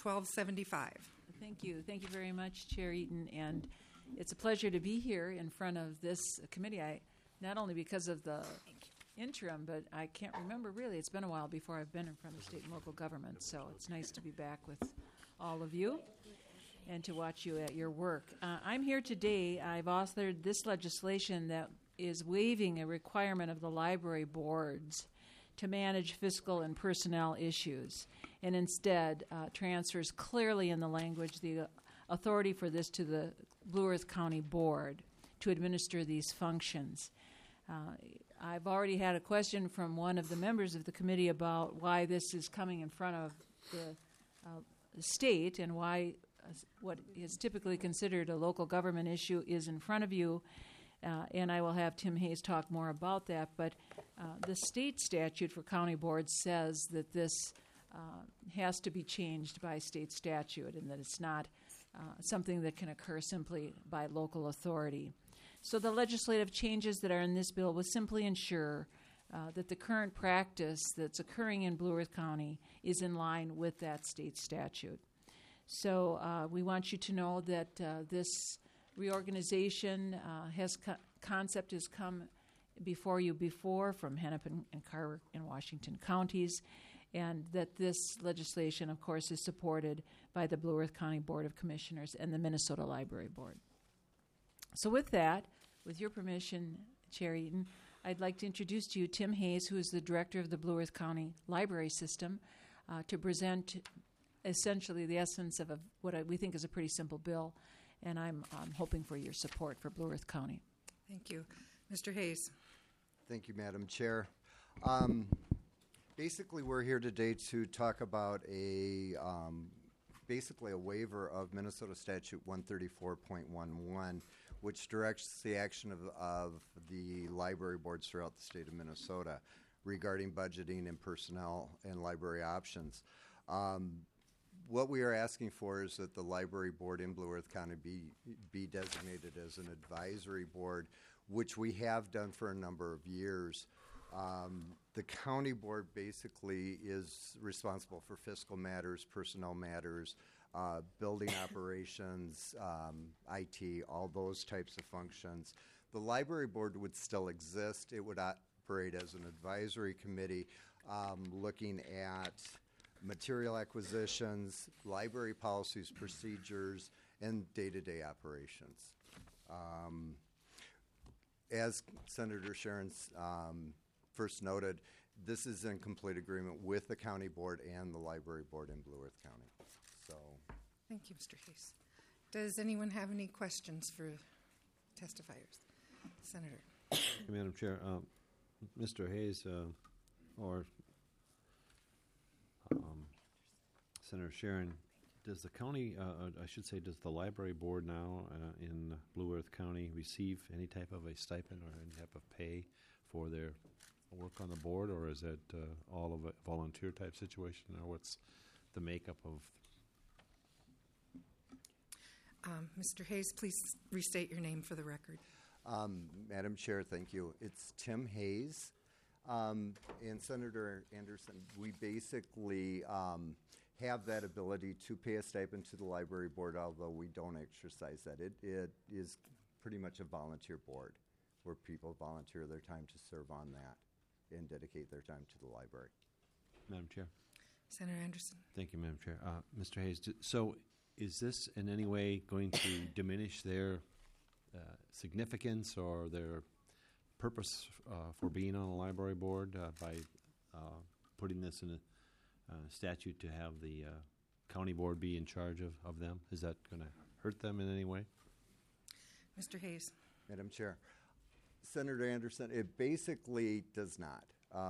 1275. Thank you. Thank you very much, Chair Eaton. And it's a pleasure to be here in front of this committee. Not only because of the interim, but I can't remember really. It's been a while before I've been in front of state and local government, so it's nice to be back with all of you and to watch you at your work. I'm here today. I've authored this legislation that is waiving a requirement of the library boards to manage fiscal and personnel issues, and instead transfers clearly in the language the authority for this to the Blue Earth County Board to administer these functions. I've already had a question from one of the members of the committee about why this is coming in front of the state and why what is typically considered a local government issue is in front of you. And I will have Tim Hayes talk more about that. But the state statute for county boards says that this has to be changed by state statute and that it's not something that can occur simply by local authority. So the legislative changes that are in this bill will simply ensure that the current practice that's occurring in Blue Earth County is in line with that state statute. So we want you to know that this reorganization concept has come before you before from Hennepin and Carver and Washington counties, and that this legislation, of course, is supported by the Blue Earth County Board of Commissioners and the Minnesota Library Board. So with that, with your permission, Chair Eaton, I'd like to introduce to you Tim Hayes, who is the director of the Blue Earth County Library System, to present essentially the essence of what we think is a pretty simple bill, and I'm hoping for your support for Blue Earth County. Thank you. Mr. Hayes. Thank you, Madam Chair. Basically, we're here today to talk about basically a waiver of Minnesota Statute 134.11, which directs the action of the library boards throughout the state of Minnesota regarding budgeting and personnel and library options. What we are asking for is that the library board in Blue Earth County be designated as an advisory board, which we have done for a number of years. The county board basically is responsible for fiscal matters, personnel matters, building operations, IT, all those types of functions. The library board would still exist. It would operate as an advisory committee looking at material acquisitions, library policies, procedures, and day-to-day operations. As Senator Sharon's first noted, this is in complete agreement with the county board and the library board in Blue Earth County. So, thank you, Mr. Hayes. Does anyone have any questions for testifiers? Senator. Madam Chair, Mr. Hayes or Senator Sharon, does the county, I should say, does the library board now in Blue Earth County receive any type of a stipend or any type of pay for their work on the board, or is that all of a volunteer type situation, or what's the makeup of? Mr. Hayes, please restate your name for the record. Madam Chair, thank you. It's Tim Hayes. And Senator Anderson, we basically have that ability to pay a stipend to the library board, although we don't exercise that. It is pretty much a volunteer board where people volunteer their time to serve on that and dedicate their time to the library. Madam Chair. Senator Anderson. Thank you, Madam Chair. Mr. Hayes, so is this in any way going to diminish their significance or their purpose for being on a library board by putting this in a statute to have the county board be in charge of them? Is that going to hurt them in any way? Mr. Hayes. Madam Chair. Senator Anderson, it basically does not.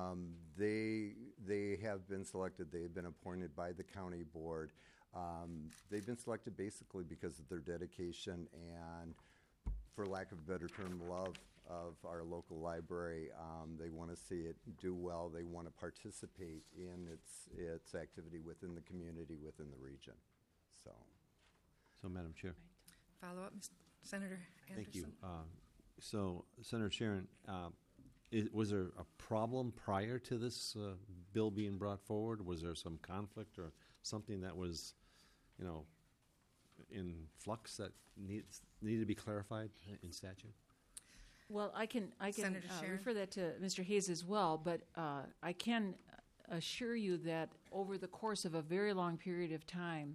They have been selected. They have been appointed by the county board. They've been selected basically because of their dedication and, for lack of a better term, love of our local library. They want to see it do well. They want to participate in its activity within the community, within the region. So, Madam Chair. Follow up, Senator Anderson. Thank you. So, Senator Sharon, was there a problem prior to this bill being brought forward? Was there some conflict or something that was in flux that need to be clarified in statute? Well, I can Senator Sharon? refer that to Mr. Hayes as well, but I can assure you that over the course of a very long period of time,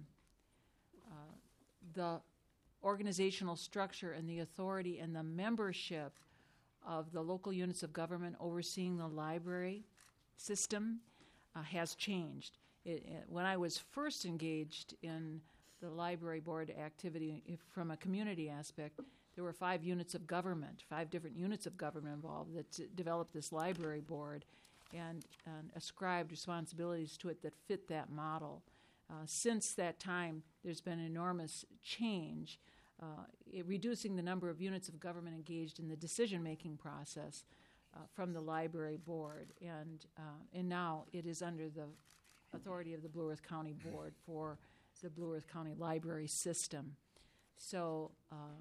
the organizational structure and the authority and the membership of the local units of government overseeing the library system has changed. When I was first engaged in the library board activity from a community aspect, there were 5 units of government, 5 different units of government involved that developed this library board and ascribed responsibilities to it that fit that model. Since that time, there's been enormous change, reducing the number of units of government engaged in the decision-making process from the library board, and now it is under the authority of the Blue Earth County Board for the Blue Earth County Library System. So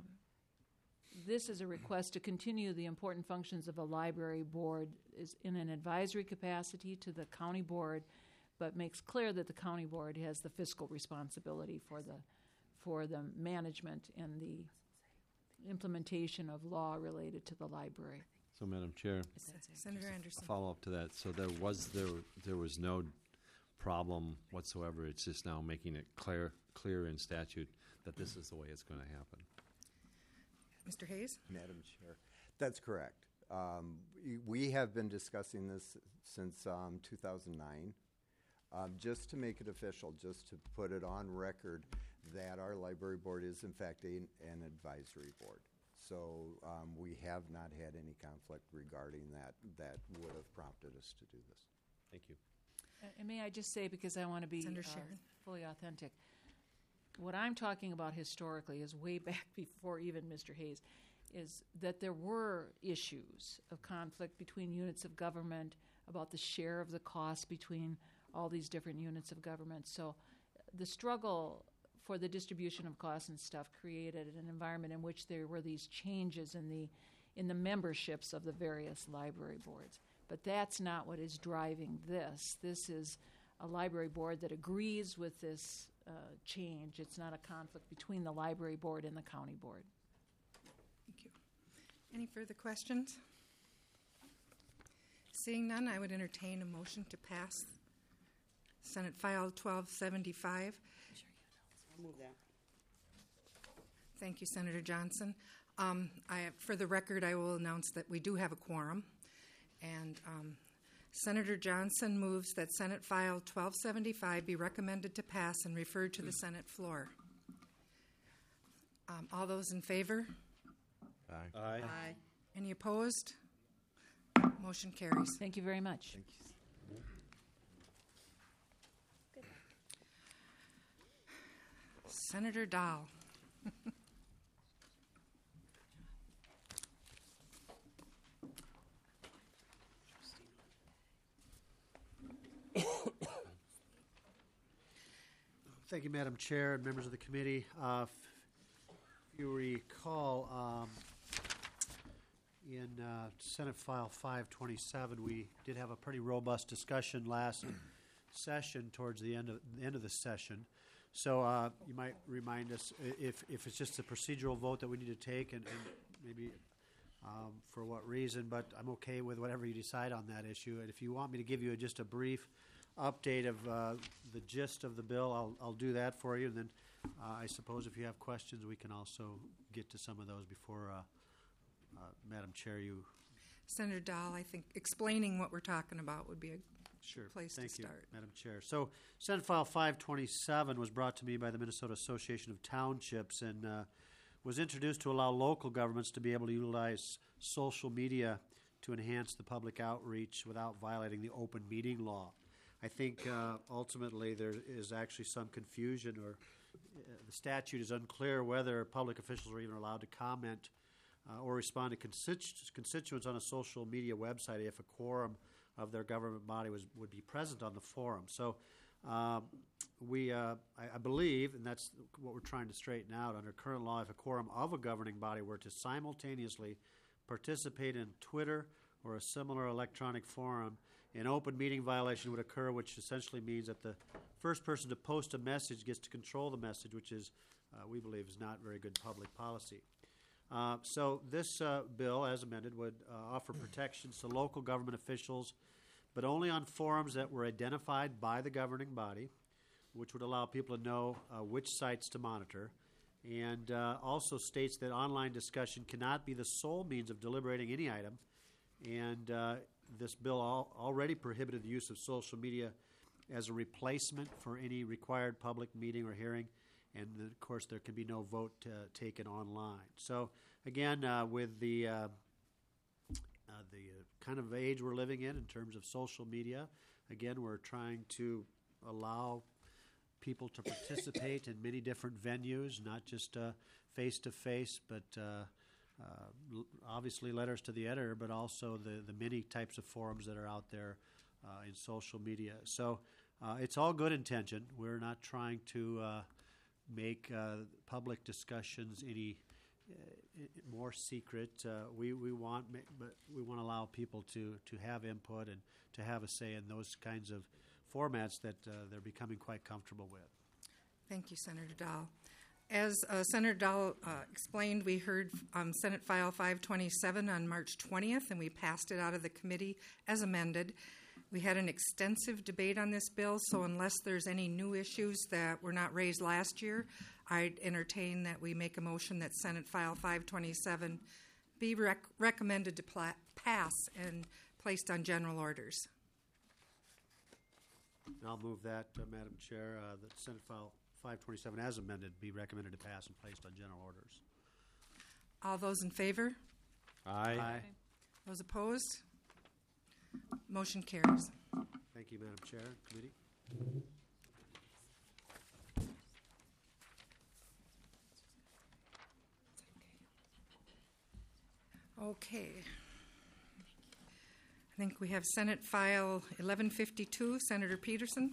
this is a request to continue the important functions of a library board is in an advisory capacity to the county board, but makes clear that the county board has the fiscal responsibility for the management and the implementation of law related to the library. So, Madam Chair, Senator a Anderson. follow-up to that. So there was no problem whatsoever. It's just now making it clear in statute that this is the way it's going to happen. Mr. Hayes? Madam Chair, that's correct. We have been discussing this since 2009. Just to make it official, just to put it on record that our library board is in fact an advisory board. So we have not had any conflict regarding that would have prompted us to do this. Thank you. And may I just say, because I want to be Senator Sharon. fully authentic, what I'm talking about historically is way back before even Mr. Hayes, is that there were issues of conflict between units of government about the share of the cost between all these different units of government. So the struggle for the distribution of costs and stuff created an environment in which there were these changes in the memberships of the various library boards. But that's not what is driving this. This is a library board that agrees with this change. It's not a conflict between the library board and the county board. Thank you. Any further questions? Seeing none, I would entertain a motion to pass Senate File 1275. I'll move that. Thank you, Senator Johnson. For the record, I will announce that we do have a quorum. And Senator Johnson moves that Senate File 1275 be recommended to pass and referred to the Senate floor. All those in favor? Aye. Aye. Any opposed? Motion carries. Thank you very much. Thank you. Senator Dahl. Thank you, Madam Chair and members of the committee. If you recall, in Senate File 527, we did have a pretty robust discussion last session towards the end of the session. So you might remind us if it's just a procedural vote that we need to take and maybe for what reason, but I'm okay with whatever you decide on that issue. And if you want me to give you just a brief update of the gist of the bill, I'll do that for you. And then I suppose if you have questions, we can also get to some of those before, Madam Chair, you... Senator Dahl, I think explaining what we're talking about would be a Sure. place Thank to you, start. Madam Chair. So Senate File 527 was brought to me by the Minnesota Association of Townships and was introduced to allow local governments to be able to utilize social media to enhance the public outreach without violating the open meeting law. I think ultimately there is actually some confusion, or the statute is unclear whether public officials are even allowed to comment or respond to constituents on a social media website if a quorum of their government body would be present on the forum. So I believe, and that's what we're trying to straighten out, under current law, if a quorum of a governing body were to simultaneously participate in Twitter or a similar electronic forum An open meeting violation would occur, which essentially means that the first person to post a message gets to control the message, which is, we believe, is not very good public policy. So this bill, as amended, would offer protections to local government officials, but only on forums that were identified by the governing body, which would allow people to know which sites to monitor, and also states that online discussion cannot be the sole means of deliberating any item, and this bill already prohibited the use of social media as a replacement for any required public meeting or hearing, and of course there can be no vote taken online. So again, with the kind of age we're living in terms of social media, again, we're trying to allow people to participate in many different venues, not just face-to-face, but obviously letters to the editor, but also the many types of forums that are out there in social media. So it's all good intention. We're not trying to make public discussions any more secret. We want to allow people to have input and to have a say in those kinds of formats that they're becoming quite comfortable with. Thank you, Senator Dahl. As Senator Dahl explained, we heard Senate File 527 on March 20th, and we passed it out of the committee as amended. We had an extensive debate on this bill, so unless there's any new issues that were not raised last year, I'd entertain that we make a motion that Senate File 527 be recommended to pass and placed on general orders. I'll move that, Madam Chair, that Senate File 527 as amended be recommended to pass and placed on general orders. All those in favor? Aye. Those opposed? Motion carries. Thank you, Madam Chair. Committee. Okay. I think we have Senate File 1152, Senator Peterson.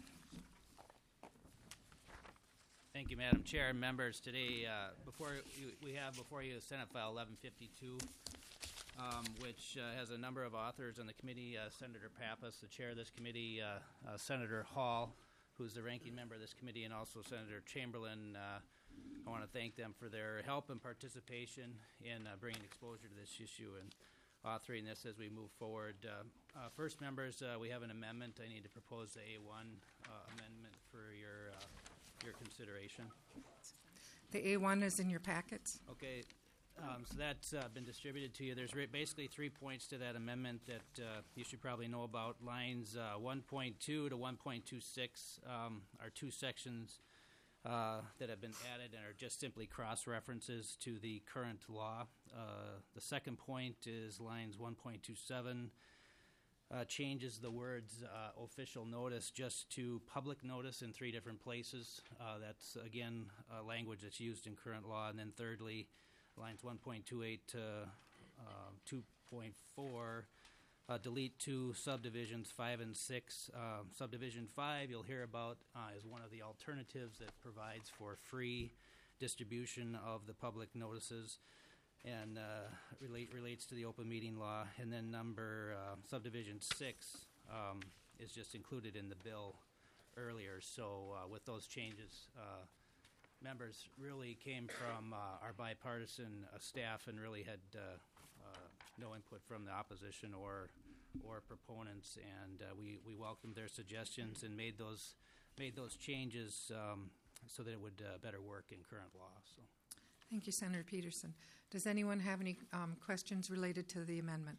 Thank you, Madam Chair and members. Today, we have before you Senate File 1152, which has a number of authors on the committee. Senator Pappas, the chair of this committee, Senator Hall, who's the ranking member of this committee, and also Senator Chamberlain. I want to thank them for their help and participation in bringing exposure to this issue and authoring this as we move forward. First, members, we have an amendment. I need to propose the A1 amendment for your consideration. The A1 is in your packets. Okay, so that's been distributed to you. There's basically 3 points to that amendment that you should probably know about. Lines 1.2 to 1.26 are two sections that have been added and are just simply cross-references to the current law. The second point is lines 1.27 changes the words official notice just to public notice in three different places. That's, again, language that's used in current law. And then thirdly, lines 1.28 to 2.4 delete two subdivisions 5 and 6. Subdivision 5 you'll hear about is one of the alternatives that provides for free distribution of the public notices and relates to the open meeting law. And then subdivision 6 is just included in the bill earlier. So with those changes, members really came from our bipartisan staff and really had no input from the opposition or proponents, and we welcomed their suggestions and made those changes so that it would better work in current law. So, Thank you, Senator Peterson. Does anyone have any questions related to the amendment?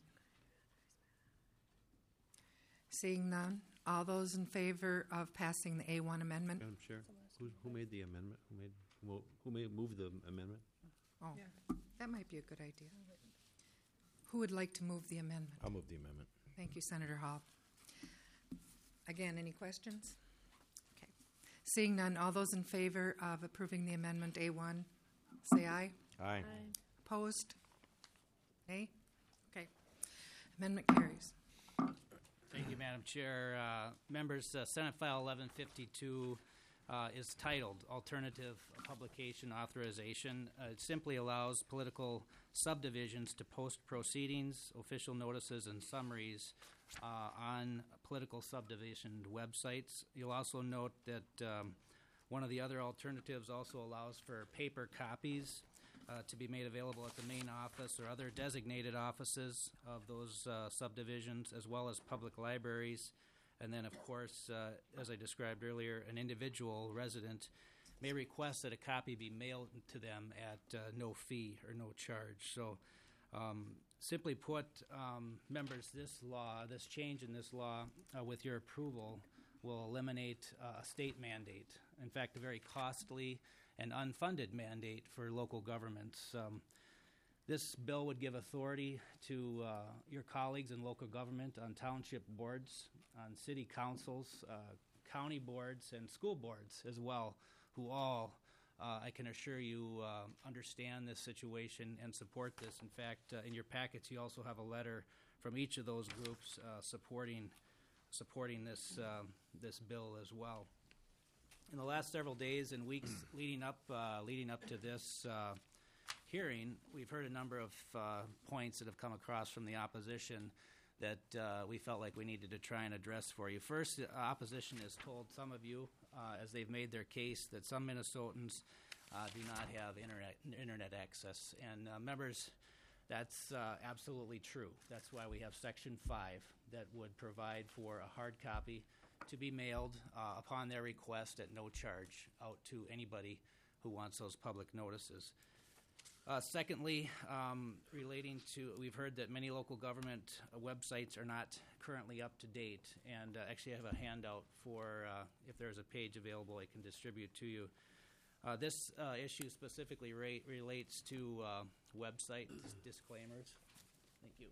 Seeing none, all those in favor of passing the A1 amendment? Madam Chair, who made the amendment? Who moved the amendment? Oh, that might be a good idea. Who would like to move the amendment? I'll move the amendment. Thank you, Senator Hall. Again, any questions? Okay. Seeing none, all those in favor of approving the amendment A1, say aye. Aye. Opposed? Nay? Okay. Amendment carries. thank you, Madam Chair. Members, Senate File 1152 is titled Alternative Publication Authorization. It simply allows political subdivisions to post proceedings, official notices, and summaries on political subdivision websites. You'll also note that one of the other alternatives also allows for paper copies to be made available at the main office or other designated offices of those subdivisions, as well as public libraries. And then, of course, as I described earlier, an individual resident may request that a copy be mailed to them at no fee or no charge. So, simply put, members, this change in this law, with your approval, will eliminate a state mandate. In fact, a very costly and unfunded mandate for local governments. This bill would give authority to your colleagues in local government on township boards, on city councils, county boards, and school boards as well, who all, I can assure you, understand this situation and support this. In fact, in your packets, you also have a letter from each of those groups supporting this this bill as well. In the last several days and weeks leading up to this hearing, we've heard a number of points that have come across from the opposition that we felt like we needed to try and address for you. First, the opposition has told some of you, as they've made their case, that some Minnesotans do not have internet access. And members, that's absolutely true. That's why we have Section 5 that would provide for a hard copy to be mailed upon their request at no charge out to anybody who wants those public notices. Secondly, relating to, we've heard that many local government websites are not currently up to date, and actually I have a handout for, if there's a page available, I can distribute to you. This issue specifically relates to website disclaimers. Thank you.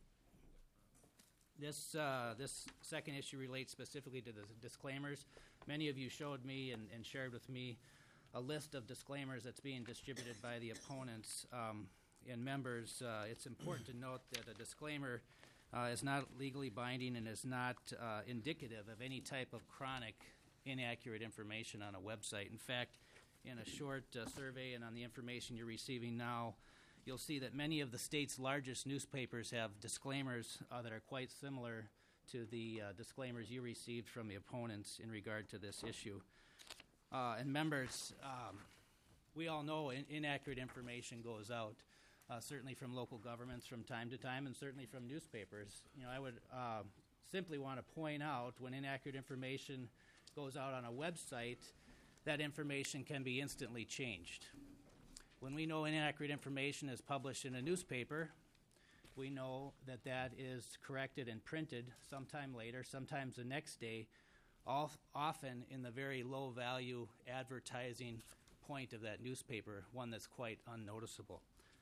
This second issue relates specifically to the disclaimers. Many of you showed me and shared with me a list of disclaimers that's being distributed by the opponents and members. It's important to note that a disclaimer is not legally binding and is not indicative of any type of chronic inaccurate information on a website. In fact, in a short survey and on the information you're receiving now, you'll see that many of the state's largest newspapers have disclaimers that are quite similar to the disclaimers you received from the opponents in regard to this issue. And members, we all know inaccurate information goes out, certainly from local governments from time to time, and certainly from newspapers. You know, I would simply want to point out when inaccurate information goes out on a website, that information can be instantly changed. When we know inaccurate information is published in a newspaper, we know that that is corrected and printed sometime later, sometimes the next day, often in the very low-value advertising point of that newspaper, one that's quite unnoticeable.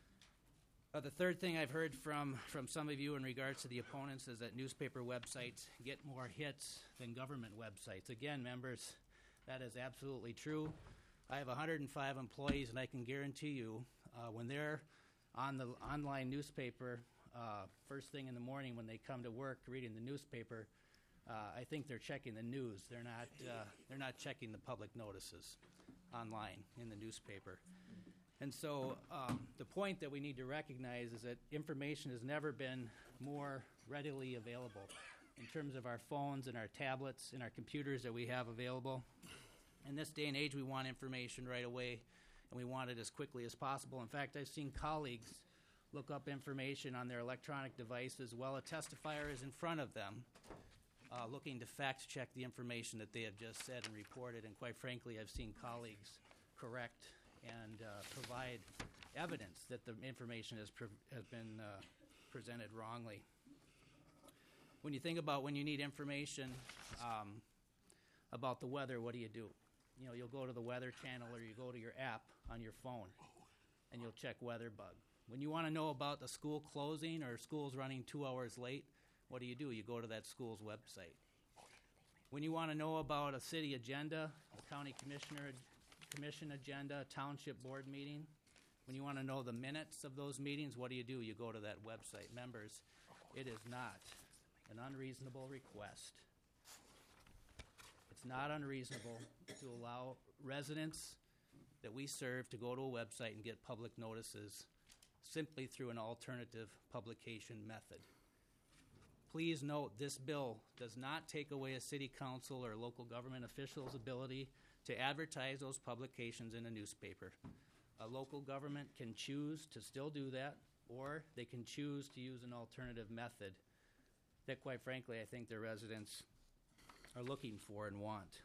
The third thing I've heard from some of you in regards to the opponents is that newspaper websites get more hits than government websites. Again, members, that is absolutely true. I have 105 employees, and I can guarantee you when they're on the online newspaper first thing in the morning when they come to work reading the newspaper, I think they're checking the news. They're not checking the public notices online in the newspaper. And so the point that we need to recognize is that information has never been more readily available in terms of our phones and our tablets and our computers that we have available. In this day and age, we want information right away, and we want it as quickly as possible. In fact, I've seen colleagues look up information on their electronic devices while a testifier is in front of them, looking to fact-check the information that they have just said and reported. And quite frankly, I've seen colleagues correct and provide evidence that the information has been presented wrongly. When you think about when you need information about the weather, what do? You know, you'll go to the Weather Channel or you go to your app on your phone and you'll check WeatherBug. When you want to know about the school closing or schools running 2 hours late, what do? You go to that school's website. When you want to know about a city agenda, a county commission agenda, a township board meeting, when you want to know the minutes of those meetings, what do? You go to that website. Members, it is not an unreasonable request. It's not unreasonable to allow residents that we serve to go to a website and get public notices simply through an alternative publication method. Please note, this bill does not take away a city council or local government official's ability to advertise those publications in a newspaper. A local government can choose to still do that, or they can choose to use an alternative method that, quite frankly, I think their residents are looking for and want.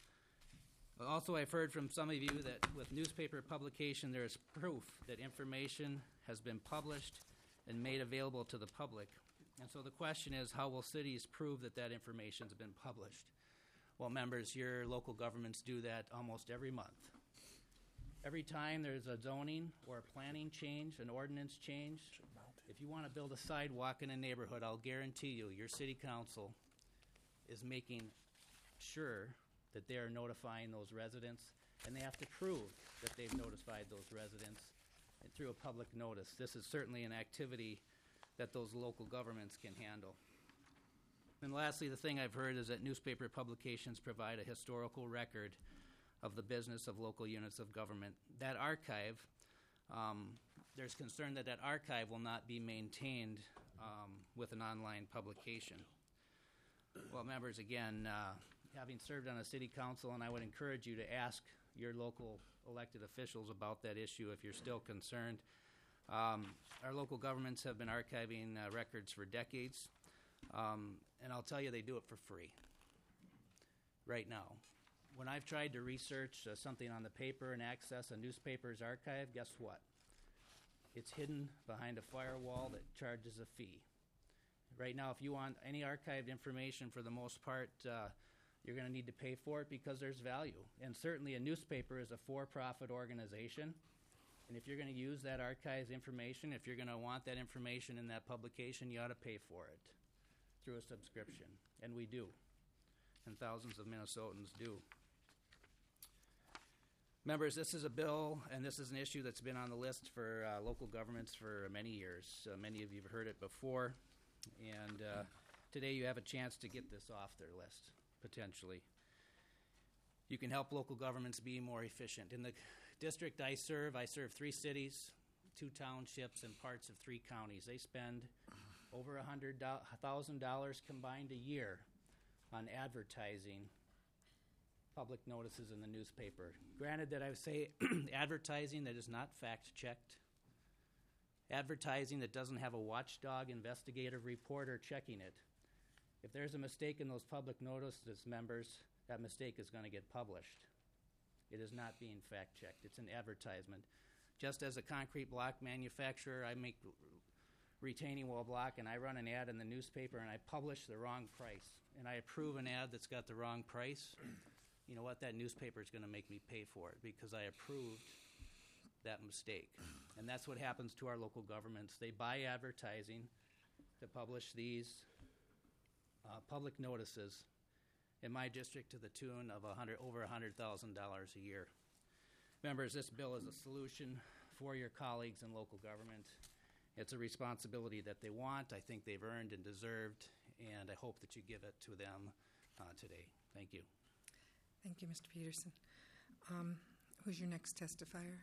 Also, I've heard from some of you that with newspaper publication, there is proof that information has been published and made available to the public. And so the question is, how will cities prove that that information has been published? Well, members, your local governments do that almost every month. Every time there's a zoning or a planning change, an ordinance change, if you want to build a sidewalk in a neighborhood, I'll guarantee you, your city council is making sure that they are notifying those residents, and they have to prove that they've notified those residents through a public notice. This is certainly an activity that those local governments can handle. And lastly, the thing I've heard is that newspaper publications provide a historical record of the business of local units of government. That archive, there's concern that that archive will not be maintained with an online publication. Well, members, again, having served on a city council, and I would encourage you to ask your local elected officials about that issue if you're still concerned. Our local governments have been archiving records for decades, and I'll tell you, they do it for free right now. When I've tried to research something on the paper and access a newspaper's archive, guess what? It's hidden behind a firewall that charges a fee. Right now, if you want any archived information, for the most part, you're going to need to pay for it because there's value. And certainly a newspaper is a for-profit organization. And if you're going to use that archives information, if you're going to want that information in that publication, you ought to pay for it through a subscription. And we do. And thousands of Minnesotans do. Members, this is a bill, and this is an issue that's been on the list for local governments for many years. Many of you have heard it before. And today you have a chance to get this off their list, potentially. You can help local governments be more efficient. In the district I serve 3 cities, 2 townships, and parts of 3 counties. They spend over $100,000 combined a year on advertising public notices in the newspaper. Granted that I would say advertising that is not fact-checked, advertising that doesn't have a watchdog investigative reporter checking it. If there's a mistake in those public notices, members, that mistake is going to get published. It is not being fact-checked. It's an advertisement. Just as a concrete block manufacturer, I make retaining wall block, and I run an ad in the newspaper, and I publish the wrong price, and I approve an ad that's got the wrong price. You know what? That newspaper is going to make me pay for it because I approved that mistake. And that's what happens to our local governments. They buy advertising to publish these public notices in my district to the tune of over $100,000 a year. Members, this bill is a solution for your colleagues in local government. It's a responsibility that they want, I think they've earned and deserved, and I hope that you give it to them today. Thank you. Thank you, Mr. Peterson. Who's your next testifier?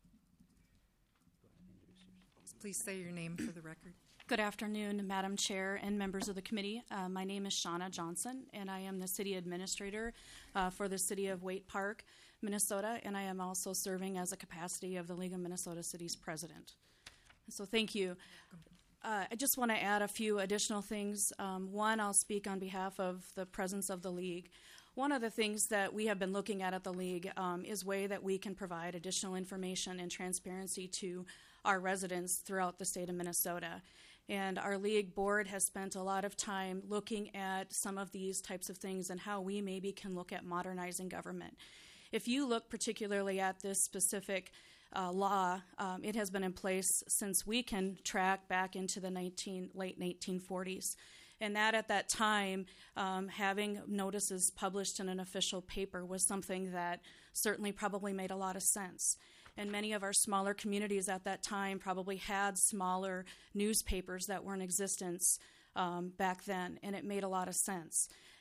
Please say your name for the record. Good afternoon, Madam Chair and members of the committee. My name is Shauna Johnson, and I am the City Administrator for the City of Waite Park, Minnesota, and I am also serving as a capacity of the League of Minnesota Cities President. So thank you. I just want to add a few additional things. One, I'll speak on behalf of the presence of the League. One of the things that we have been looking at the League is way that we can provide additional information and transparency to our residents throughout the state of Minnesota. And our League board has spent a lot of time looking at some of these types of things and how we maybe can look at modernizing government. If you look particularly at this specific law, it has been in place since we can track back into the late 1940s. And that at that time, having notices published in an official paper was something that certainly probably made a lot of sense. And many of our smaller communities at that time probably had smaller newspapers that were in existence back then, and it made a lot of sense.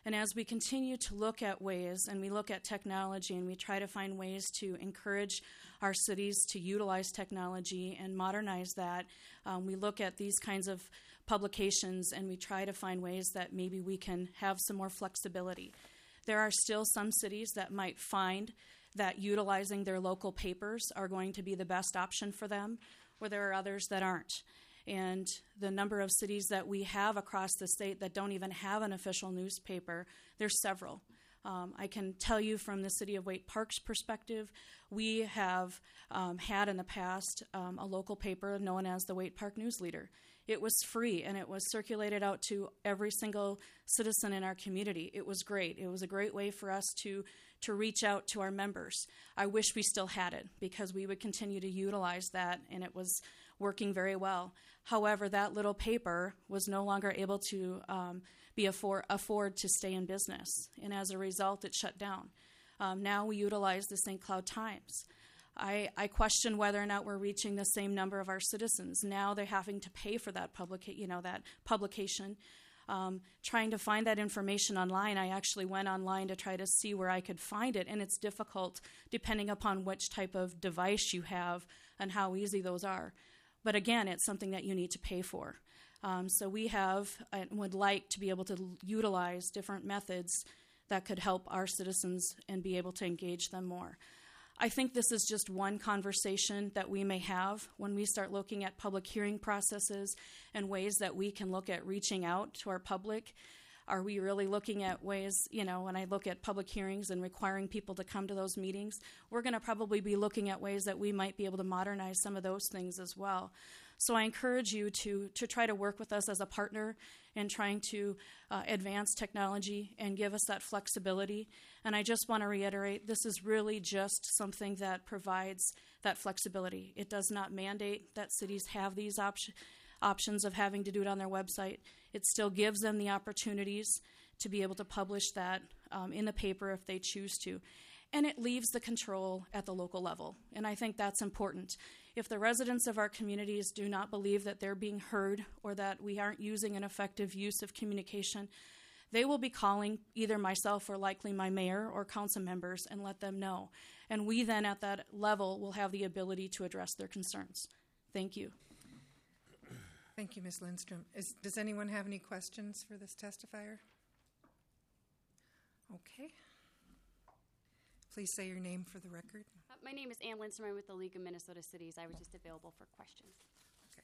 And as we continue to look at ways, and we look at technology, and we try to find ways to encourage our cities to utilize technology and modernize that, we look at these kinds of publications and we try to find ways that maybe we can have some more flexibility. There are still some cities that might find that utilizing their local papers are going to be the best option for them, where there are others that aren't. And the number of cities that we have across the state that don't even have an official newspaper, there's several. I can tell you from the City of Waite Park's perspective, we have had in the past a local paper known as the Waite Park News Leader. It was free, and it was circulated out to every single citizen in our community. It was great. It was a great way for us to reach out to our members. I wish we still had it, because we would continue to utilize that, and it was working very well. However, that little paper was no longer able to afford to stay in business, and as a result, it shut down. Now we utilize the St. Cloud Times. I question whether or not we're reaching the same number of our citizens. Now they're having to pay for that publication. Trying to find that information online, I actually went online to try to see where I could find it, and it's difficult depending upon which type of device you have and how easy those are. But again, it's something that you need to pay for. So we have and would like to be able to utilize different methods that could help our citizens and be able to engage them more. I think this is just one conversation that we may have when we start looking at public hearing processes and ways that we can look at reaching out to our public. Are we really looking at ways, when I look at public hearings and requiring people to come to those meetings, we're going to probably be looking at ways that we might be able to modernize some of those things as well. So I encourage you to try to work with us as a partner in trying to advance technology and give us that flexibility. And I just want to reiterate, this is really just something that provides that flexibility. It does not mandate that cities have these options of having to do it on their website. It still gives them the opportunities to be able to publish that in the paper if they choose to. And it leaves the control at the local level. And I think that's important. If the residents of our communities do not believe that they're being heard or that we aren't using an effective use of communication, they will be calling either myself or likely my mayor or council members and let them know. And we then at that level will have the ability to address their concerns. Thank you. Thank you, Ms. Lindstrom. Does anyone have any questions for this testifier? Okay. Please say your name for the record. My name is Ann Lindstrom. I'm with the League of Minnesota Cities. I was just available for questions. Okay.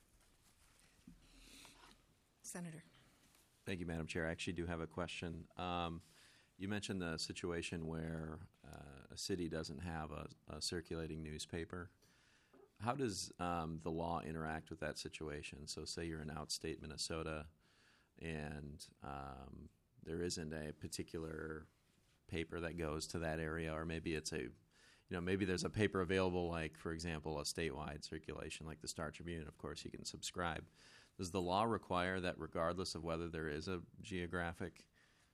Senator. Thank you, Madam Chair. I actually do have a question. You mentioned the situation where a city doesn't have a circulating newspaper. How does the law interact with that situation? So say you're in outstate Minnesota and there isn't a particular paper that goes to that area, or maybe it's maybe there's a paper available, like, for example, a statewide circulation like the Star Tribune. Of course, you can subscribe. Does the law require that regardless of whether there is a geographic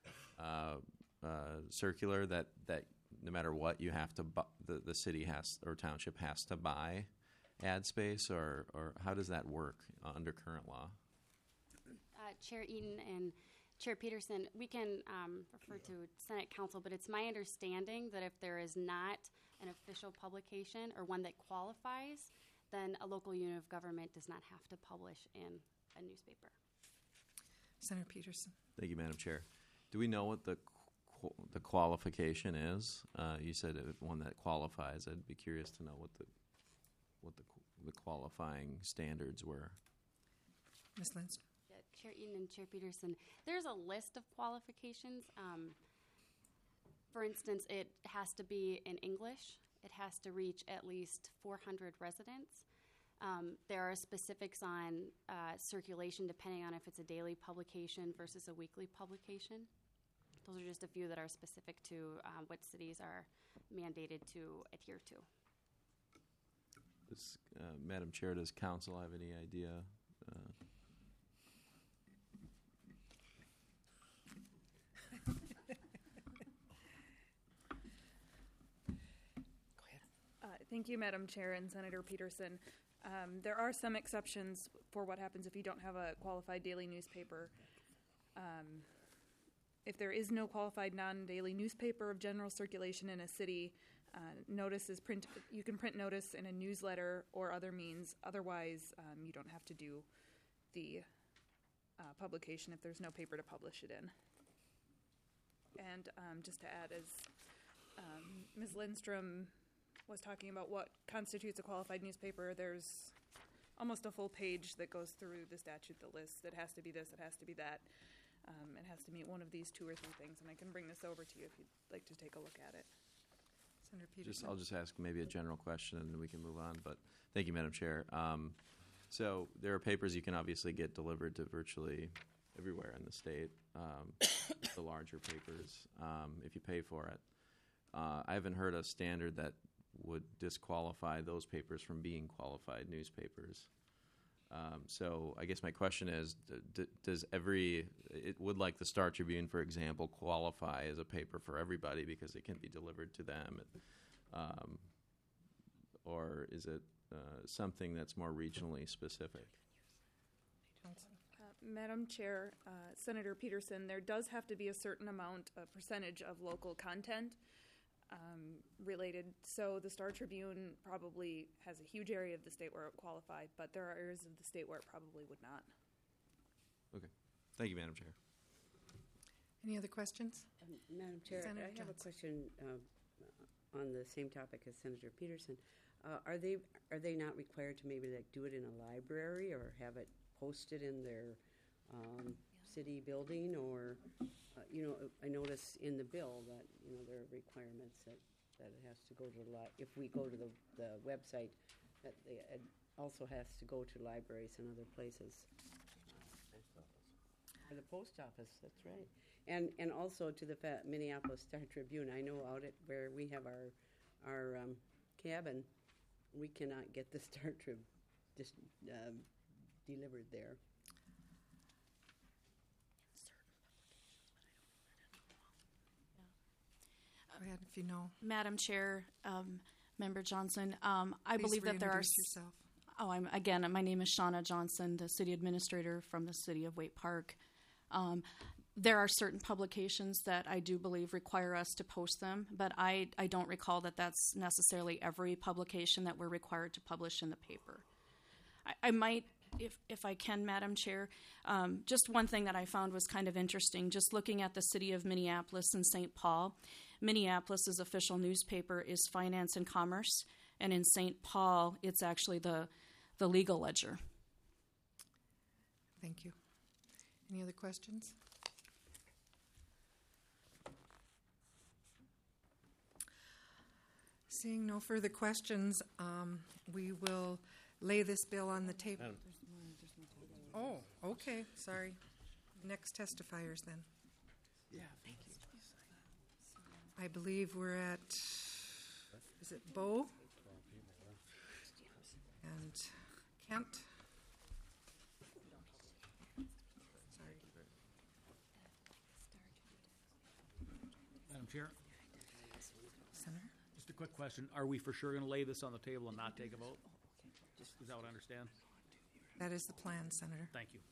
circular, that no matter what, you have to the city has or township has to buy ad space, or how does that work under current law? Chair Eaton and Chair Peterson, we can refer to Senate Council, but it's my understanding that if there is not an official publication or one that qualifies, then a local unit of government does not have to publish in a newspaper. Senator Peterson. Thank you, Madam Chair. Do we know what the qualification is? You said one that qualifies. I'd be curious to know what the qualifying standards were. Ms. Lindstrom. Yeah, Chair Eaton and Chair Peterson, there's a list of qualifications. For instance, it has to be in English. It has to reach at least 400 residents. There are specifics on circulation depending on if it's a daily publication versus a weekly publication. Those are just a few that are specific to what cities are mandated to adhere to. Madam Chair, does council have any idea? Thank you, Madam Chair and Senator Peterson. There are some exceptions for what happens if you don't have a qualified daily newspaper. if there is no qualified non-daily newspaper of general circulation in a city, you can print notice in a newsletter or other means. Otherwise, you don't have to do the publication if there's no paper to publish it in. And just to add, as Ms. Lindstrom was talking about what constitutes a qualified newspaper, there's almost a full page that goes through the statute that lists it has to be this, it has to be that. It has to meet one of these 2 or 3 things, and I can bring this over to you if you'd like to take a look at it. Senator Peterson. I'll just ask maybe a general question, and then we can move on. But thank you, Madam Chair. So there are papers you can obviously get delivered to virtually everywhere in the state, the larger papers, if you pay for it. I haven't heard a standard that would disqualify those papers from being qualified newspapers. So I guess my question is, would like the Star Tribune, for example, qualify as a paper for everybody because it can be delivered to them? Or is it something that's more regionally specific? Madam Chair, Senator Peterson, there does have to be a certain amount, a percentage of local content related. So the Star Tribune probably has a huge area of the state where it qualified, but there are areas of the state where it probably would not. Okay. Thank you, Madam Chair. Any other questions? Madam Chair, Senator I have a Johnson. question on the same topic as Senator Peterson. Are they not required to maybe like do it in a library or have it posted in their city building? Or I notice in the bill that there are requirements that it has to go to if we go to the website, that it also has to go to libraries and other places. Or the post office, that's right. And also to the Minneapolis Star Tribune. I know out at where we have our cabin, we cannot get the Star Trib delivered there. Go ahead if you know. Madam Chair, Member Johnson, I Please believe that there are. reintroduce yourself. My name is Shauna Johnson, the city administrator from the city of Waite Park. There are certain publications that I do believe require us to post them, but I don't recall that that's necessarily every publication that we're required to publish in the paper. I might, if I can, Madam Chair, just one thing that I found was kind of interesting, just looking at the city of Minneapolis and St. Paul. Minneapolis's official newspaper is Finance and Commerce, and in St. Paul, it's actually the Legal Ledger. Thank you. Any other questions? Seeing no further questions, we will lay this bill on the table. Oh, okay, sorry. Next testifiers then. Yeah, thank you. I believe we're at, is it Bo? And Kent? Sorry. Madam Chair, Senator? just a quick question. Are we for sure going to lay this on the table and not take a vote? Is that what I understand? That is the plan, Senator. Thank you.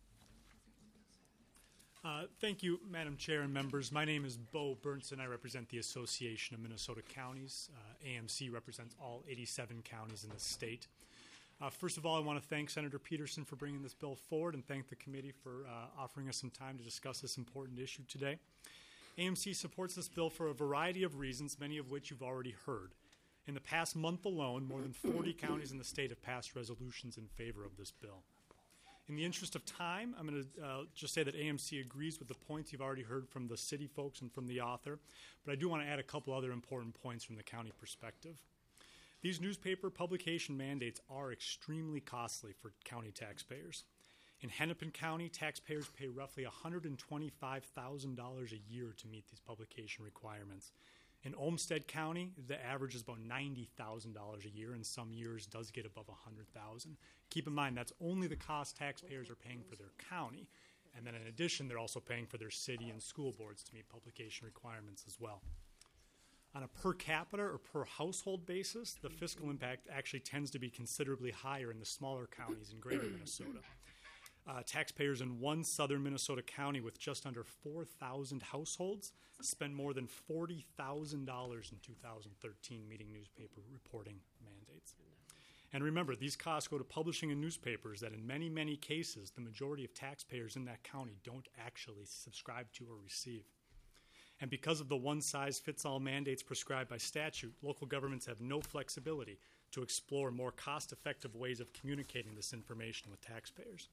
Thank you, Madam Chair and members. My name is Bo Bernson. I represent the Association of Minnesota Counties. AMC represents all 87 counties in the state. First of all, I want to thank Senator Peterson for bringing this bill forward and thank the committee for offering us some time to discuss this important issue today. AMC supports this bill for a variety of reasons, many of which you've already heard. In the past month alone, more than 40 counties in the state have passed resolutions in favor of this bill. In the interest of time, I'm going to just say that AMC agrees with the points you've already heard from the city folks and from the author, but I do want to add a couple other important points from the county perspective. These newspaper publication mandates are extremely costly for county taxpayers. In Hennepin County, taxpayers pay roughly $125,000 a year to meet these publication requirements. In Olmsted County, the average is about $90,000 a year, and some years does get above $100,000. Keep in mind, that's only the cost taxpayers are paying for their county. And then in addition, they're also paying for their city and school boards to meet publication requirements as well. On a per capita or per household basis, the fiscal impact actually tends to be considerably higher in the smaller counties in greater Minnesota. Taxpayers in one southern Minnesota county with just under 4,000 households spend more than $40,000 in 2013 meeting newspaper reporting mandates. And remember, these costs go to publishing in newspapers that in many, many cases, the majority of taxpayers in that county don't actually subscribe to or receive. And because of the one-size-fits-all mandates prescribed by statute, local governments have no flexibility to explore more cost-effective ways of communicating this information with taxpayers.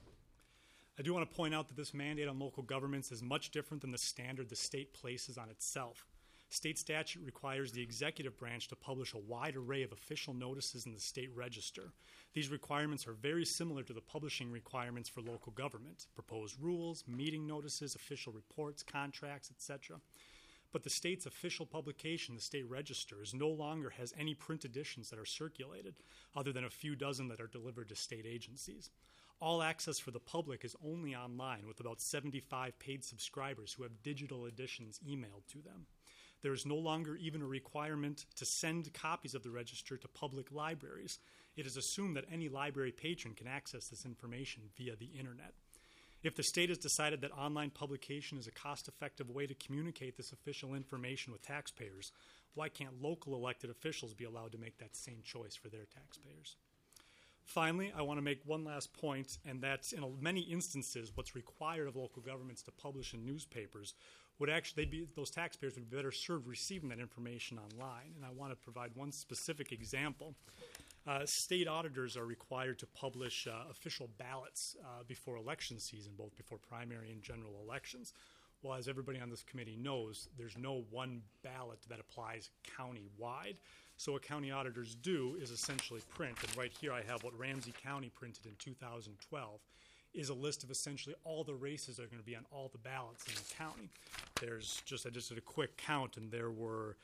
I do want to point out that this mandate on local governments is much different than the standard the state places on itself. State statute requires the executive branch to publish a wide array of official notices in the state register. These requirements are very similar to the publishing requirements for local government: proposed rules, meeting notices, official reports, contracts, etc. But the state's official publication, the state register, no longer has any print editions that are circulated, other than a few dozen that are delivered to state agencies. All access for the public is only online, with about 75 paid subscribers who have digital editions emailed to them. There is no longer even a requirement to send copies of the register to public libraries. It is assumed that any library patron can access this information via the internet. If the state has decided that online publication is a cost-effective way to communicate this official information with taxpayers, why can't local elected officials be allowed to make that same choice for their taxpayers? Finally, I want to make one last point, and that's in many instances what's required of local governments to publish in newspapers would actually those taxpayers would be better served receiving that information online. And I want to provide one specific example. State auditors are required to publish official ballots before election season, both before primary and general elections. Well, as everybody on this committee knows, there's no one ballot that applies county-wide. So what county auditors do is essentially print, and right here I have what Ramsey County printed in 2012, is a list of essentially all the races that are going to be on all the ballots in the county. I just did a quick count, and there were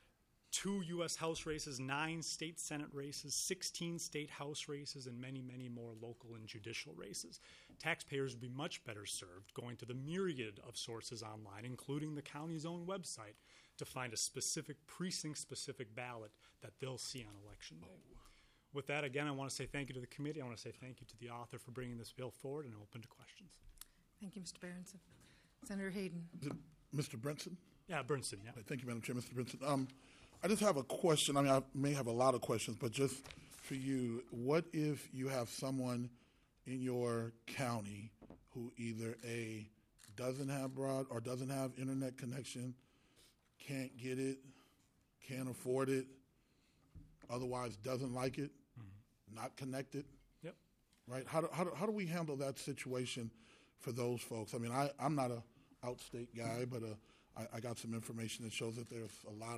2 U.S. House races, 9 state Senate races, 16 state House races, and many, many more local and judicial races. Taxpayers would be much better served going to the myriad of sources online, including the county's own website, to find a specific precinct-specific ballot that they'll see on Election Day. With that, again, I want to say thank you to the committee. I want to say thank you to the author for bringing this bill forward, and I'm open to questions. Thank you, Mr. Berenson. Senator Hayden. Is it Mr. Brinson? Yeah, Brinson, yeah. Thank you, Madam Chair. Mr. Brinson. I just have a question. I mean, I may have a lot of questions, but just for you, what if you have someone in your county who either A, doesn't have broad or doesn't have internet connection, can't get it, can't afford it, otherwise doesn't like it, not connected? Yep. Right? How do we handle that situation for those folks? I mean, I'm not a outstate guy, but I got some information that shows that there's a lot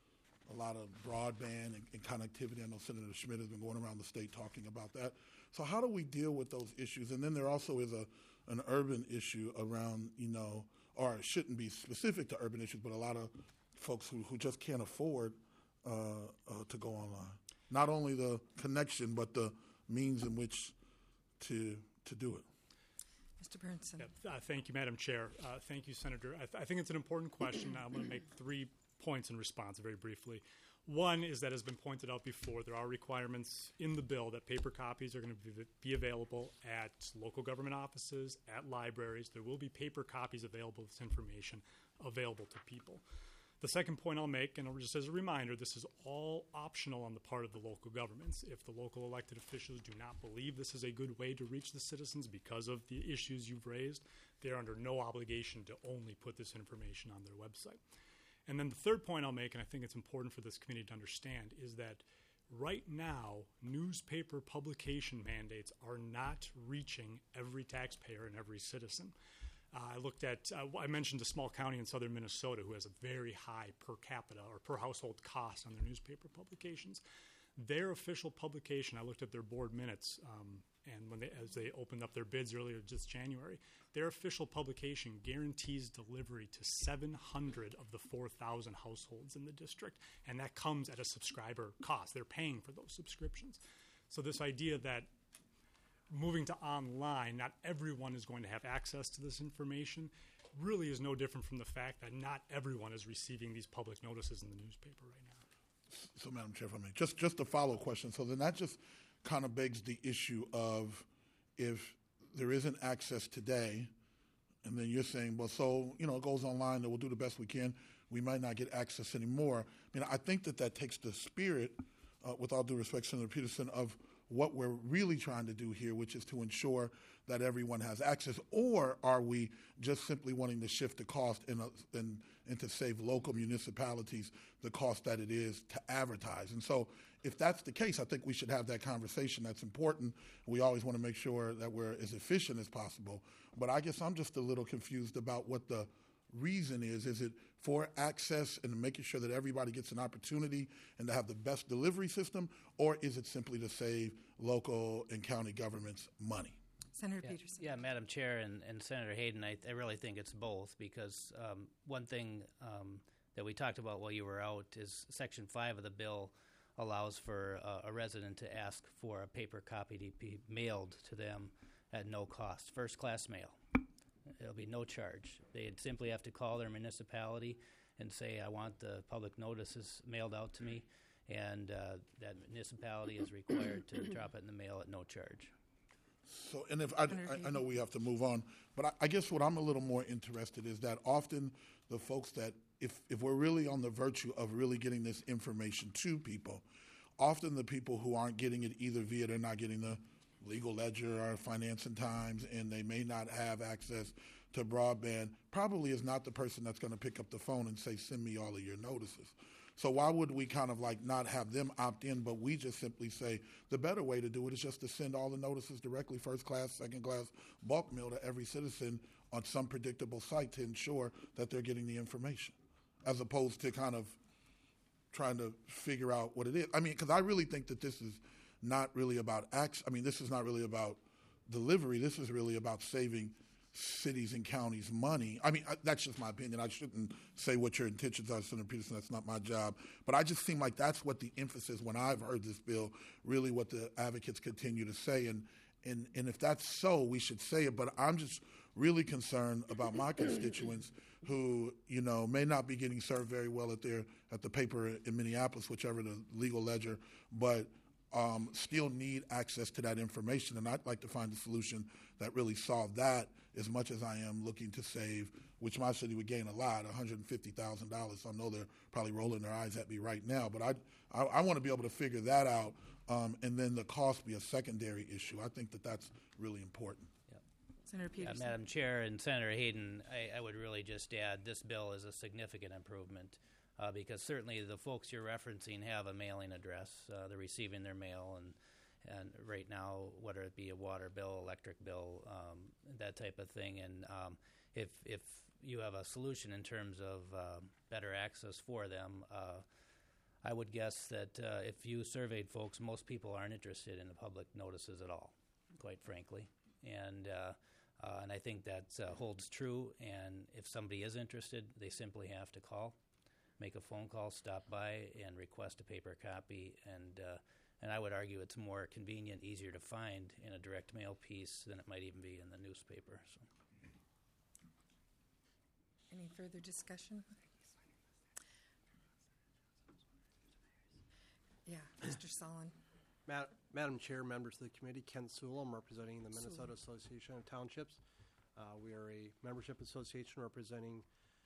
of broadband and connectivity. I know Senator Schmidt has been going around the state talking about that. So how do we deal with those issues? And then there also is an urban issue around, or it shouldn't be specific to urban issues, but a lot of folks who just can't afford to go online. Not only the connection, but the means in which to do it. Mr. Bernson. Thank you, Madam Chair. Thank you, Senator. I think it's an important question. I'm going to make 3 points in response very briefly. One is that has been pointed out before. There are requirements in the bill that paper copies are going to be available at local government offices, at libraries. There will be paper copies available of this information available to people. The second point I'll make, and just as a reminder, this is all optional on the part of the local governments. If the local elected officials do not believe this is a good way to reach the citizens because of the issues you've raised, they're under no obligation to only put this information on their website. And then the third point I'll make, and I think it's important for this committee to understand, is that right now, newspaper publication mandates are not reaching every taxpayer and every citizen. I mentioned a small county in southern Minnesota who has a very high per capita or per household cost on their newspaper publications. Their official publication, I looked at their board minutes, and as they opened up their bids earlier this January, their official publication guarantees delivery to 700 of the 4,000 households in the district, and that comes at a subscriber cost. They're paying for those subscriptions. So this idea that moving to online, not everyone is going to have access to this information, really is no different from the fact that not everyone is receiving these public notices in the newspaper right now. So, Madam Chair, if I may, just a follow-up question. So then that just kind of begs the issue of if there isn't access today, and then you're saying, well, so, you know, it goes online, that we'll do the best we can. We might not get access anymore. I mean, I think that takes the spirit, with all due respect, Senator Peterson, of what we're really trying to do here, which is to ensure that everyone has access. Or are we just simply wanting to shift the cost and to save local municipalities the cost that it is to advertise? And so if that's the case, I think we should have that conversation. That's important. We always want to make sure that we're as efficient as possible. But I guess I'm just a little confused about what the reason is. Is it for access and making sure that everybody gets an opportunity and to have the best delivery system, or is it simply to save local and county governments money? Senator Peterson. Yeah, Madam Chair and Senator Hayden, I really think it's both, because one thing that we talked about while you were out is Section 5 of the bill allows for a resident to ask for a paper copy to be mailed to them at no cost, first-class mail. There'll be no charge. They'd simply have to call their municipality and say, I want the public notices mailed out to me, and that municipality is required to drop it in the mail at no charge. So, and if I know we have to move on, but I guess what I'm a little more interested is that often the folks that, if we're really on the virtue of really getting this information to people, often the people who aren't getting it either via they're not getting the Legal Ledger or Financing Times, and they may not have access to broadband, probably is not the person that's going to pick up the phone and say, send me all of your notices. So why would we kind of like not have them opt in, but we just simply say the better way to do it is just to send all the notices directly, first class, second class, bulk mail to every citizen on some predictable site to ensure that they're getting the information, as opposed to kind of trying to figure out what it is. I mean, because I really think that this is not really about this is not really about delivery. This is really about saving cities and counties money. I mean, that's just my opinion. I shouldn't say what your intentions are, Senator Peterson. That's not my job. But I just seem like that's what the emphasis, when I've heard this bill, really what the advocates continue to say. And if that's so, we should say it. But I'm just really concerned about my constituents who, you know, may not be getting served very well at the paper in Minneapolis, whichever the Legal Ledger, but still need access to that information. And I'd like to find a solution that really solved that, as much as I am looking to save, which my city would gain a lot, $150,000. So I know they're probably rolling their eyes at me right now, but I want to be able to figure that out, and then the cost be a secondary issue. I think that that's really important. Senator Peterson. Madam Chair and Senator Hayden, I would really just add this bill is a significant improvement, because certainly the folks you're referencing have a mailing address. They're receiving their mail, and right now, whether it be a water bill, electric bill, that type of thing. And if you have a solution in terms of better access for them, I would guess that if you surveyed folks, most people aren't interested in the public notices at all, quite frankly. And I think that holds true. And if somebody is interested, they simply have to call, make a phone call, stop by, and request a paper copy. And I would argue it's more convenient, easier to find in a direct mail piece than it might even be in the newspaper. So. Any further discussion? Yeah, Mr. Sullen. Madam Chair, members of the committee, Kent Sewell. I'm representing the Minnesota Association of Townships. We are a membership association representing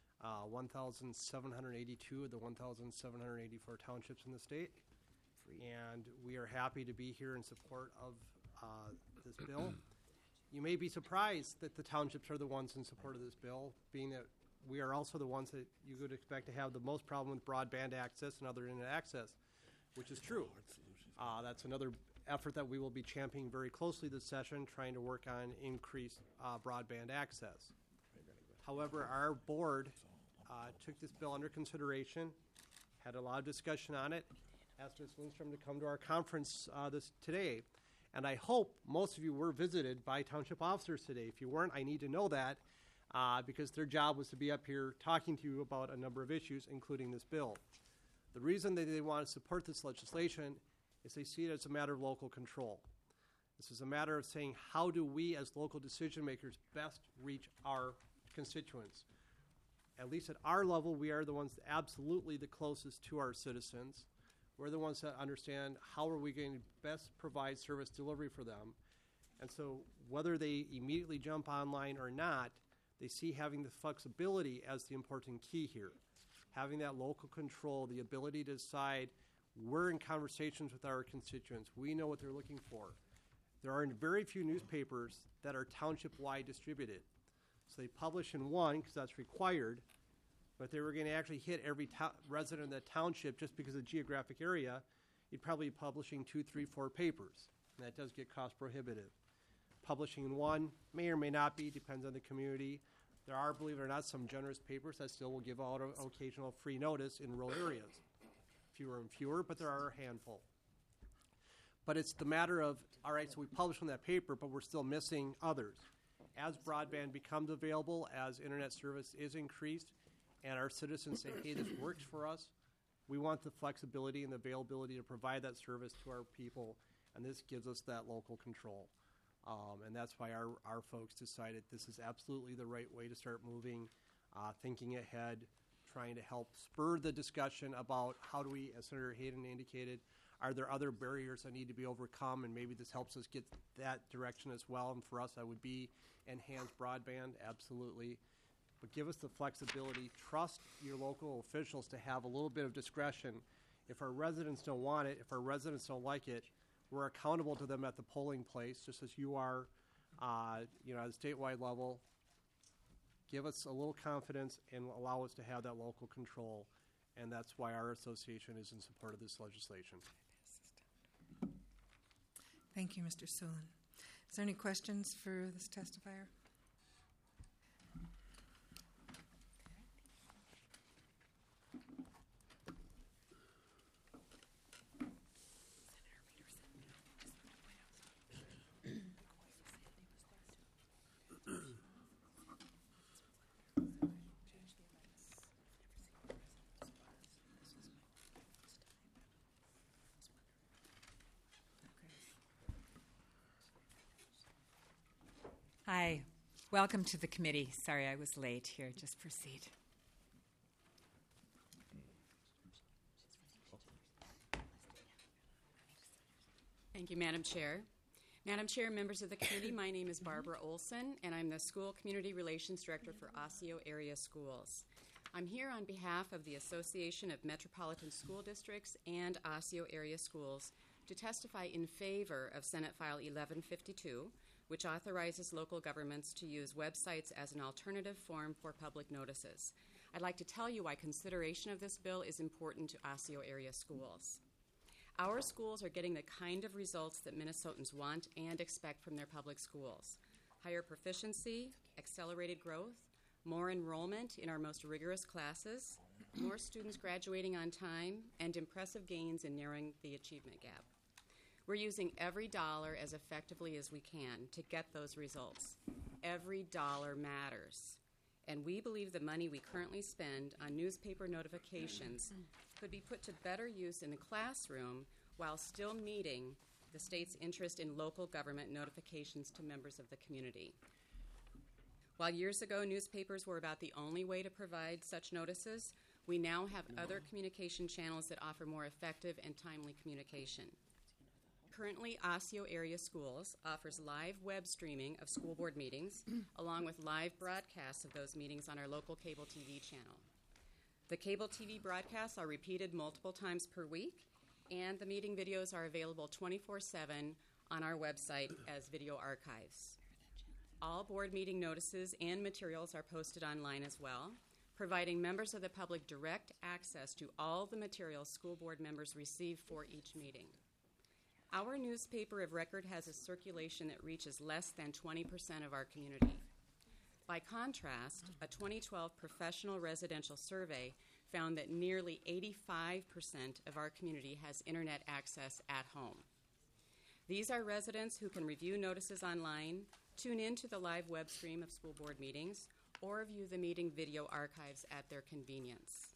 1,782 of the 1,784 townships in the state. And we are happy to be here in support of this bill. You may be surprised that the townships are the ones in support of this bill, being that we are also the ones that you would expect to have the most problem with broadband access and other internet access, which is true. That's another effort that we will be championing very closely this session, trying to work on increased broadband access. However, our board took this bill under consideration, had a lot of discussion on it, asked Ms. Lindstrom to come to our conference today. And I hope most of you were visited by township officers today. If you weren't, I need to know that because their job was to be up here talking to you about a number of issues, including this bill. The reason that they want to support this legislation is they see it as a matter of local control. This is a matter of saying, how do we as local decision makers best reach our constituents? At least at our level, we are the ones absolutely the closest to our citizens. We're the ones that understand how are we going to best provide service delivery for them. And so whether they immediately jump online or not, they see having the flexibility as the important key here. Having that local control, the ability to decide, we're in conversations with our constituents. We know what they're looking for. There are very few newspapers that are township-wide distributed. So they publish in one because that's required, but if they were going to actually hit every resident of the township just because of the geographic area, you'd probably be publishing 2, 3, 4 papers, and that does get cost prohibitive. Publishing in one may or may not be, depends on the community. There are, believe it or not, some generous papers that still will give out an occasional free notice in rural areas. Fewer and fewer, but there are a handful. But it's the matter of, all right, so we publish on that paper, but we're still missing others. As broadband becomes available, as internet service is increased, and our citizens say, hey, this works for us, we want the flexibility and the availability to provide that service to our people, and this gives us that local control. And that's why our folks decided this is absolutely the right way to start moving, thinking ahead, trying to help spur the discussion about how do we, as Senator Hayden indicated, are there other barriers that need to be overcome, and maybe this helps us get that direction as well. And for us, that would be enhanced broadband, absolutely. But give us the flexibility. Trust your local officials to have a little bit of discretion. If our residents don't want it, if our residents don't like it, we're accountable to them at the polling place, just as you are, at a statewide level. Give us a little confidence and allow us to have that local control, and that's why our association is in support of this legislation. Thank you, Mr. Sulin. Is there any questions for this testifier? Hi, welcome to the committee. Sorry I was late here. Just proceed. Thank you, Madam Chair. Madam Chair, members of the committee, my name is Barbara Olson, and I'm the School Community Relations Director for Osseo Area Schools. I'm here on behalf of the Association of Metropolitan School Districts and Osseo Area Schools to testify in favor of Senate File 1152, which authorizes local governments to use websites as an alternative form for public notices. I'd like to tell you why consideration of this bill is important to Osseo area schools. Our schools are getting the kind of results that Minnesotans want and expect from their public schools. Higher proficiency, accelerated growth, more enrollment in our most rigorous classes, more students graduating on time, and impressive gains in narrowing the achievement gap. We're using every dollar as effectively as we can to get those results. Every dollar matters. And we believe the money we currently spend on newspaper notifications could be put to better use in the classroom while still meeting the state's interest in local government notifications to members of the community. While years ago newspapers were about the only way to provide such notices, we now have other communication channels that offer more effective and timely communication. Currently, Osseo Area Schools offers live web streaming of school board meetings, along with live broadcasts of those meetings on our local cable TV channel. The cable TV broadcasts are repeated multiple times per week, and the meeting videos are available 24/7 on our website as video archives. All board meeting notices and materials are posted online as well, providing members of the public direct access to all the materials school board members receive for each meeting. Our newspaper of record has a circulation that reaches less than 20% of our community. By contrast, a 2012 professional residential survey found that nearly 85% of our community has internet access at home. These are residents who can review notices online, tune in to the live web stream of school board meetings, or view the meeting video archives at their convenience.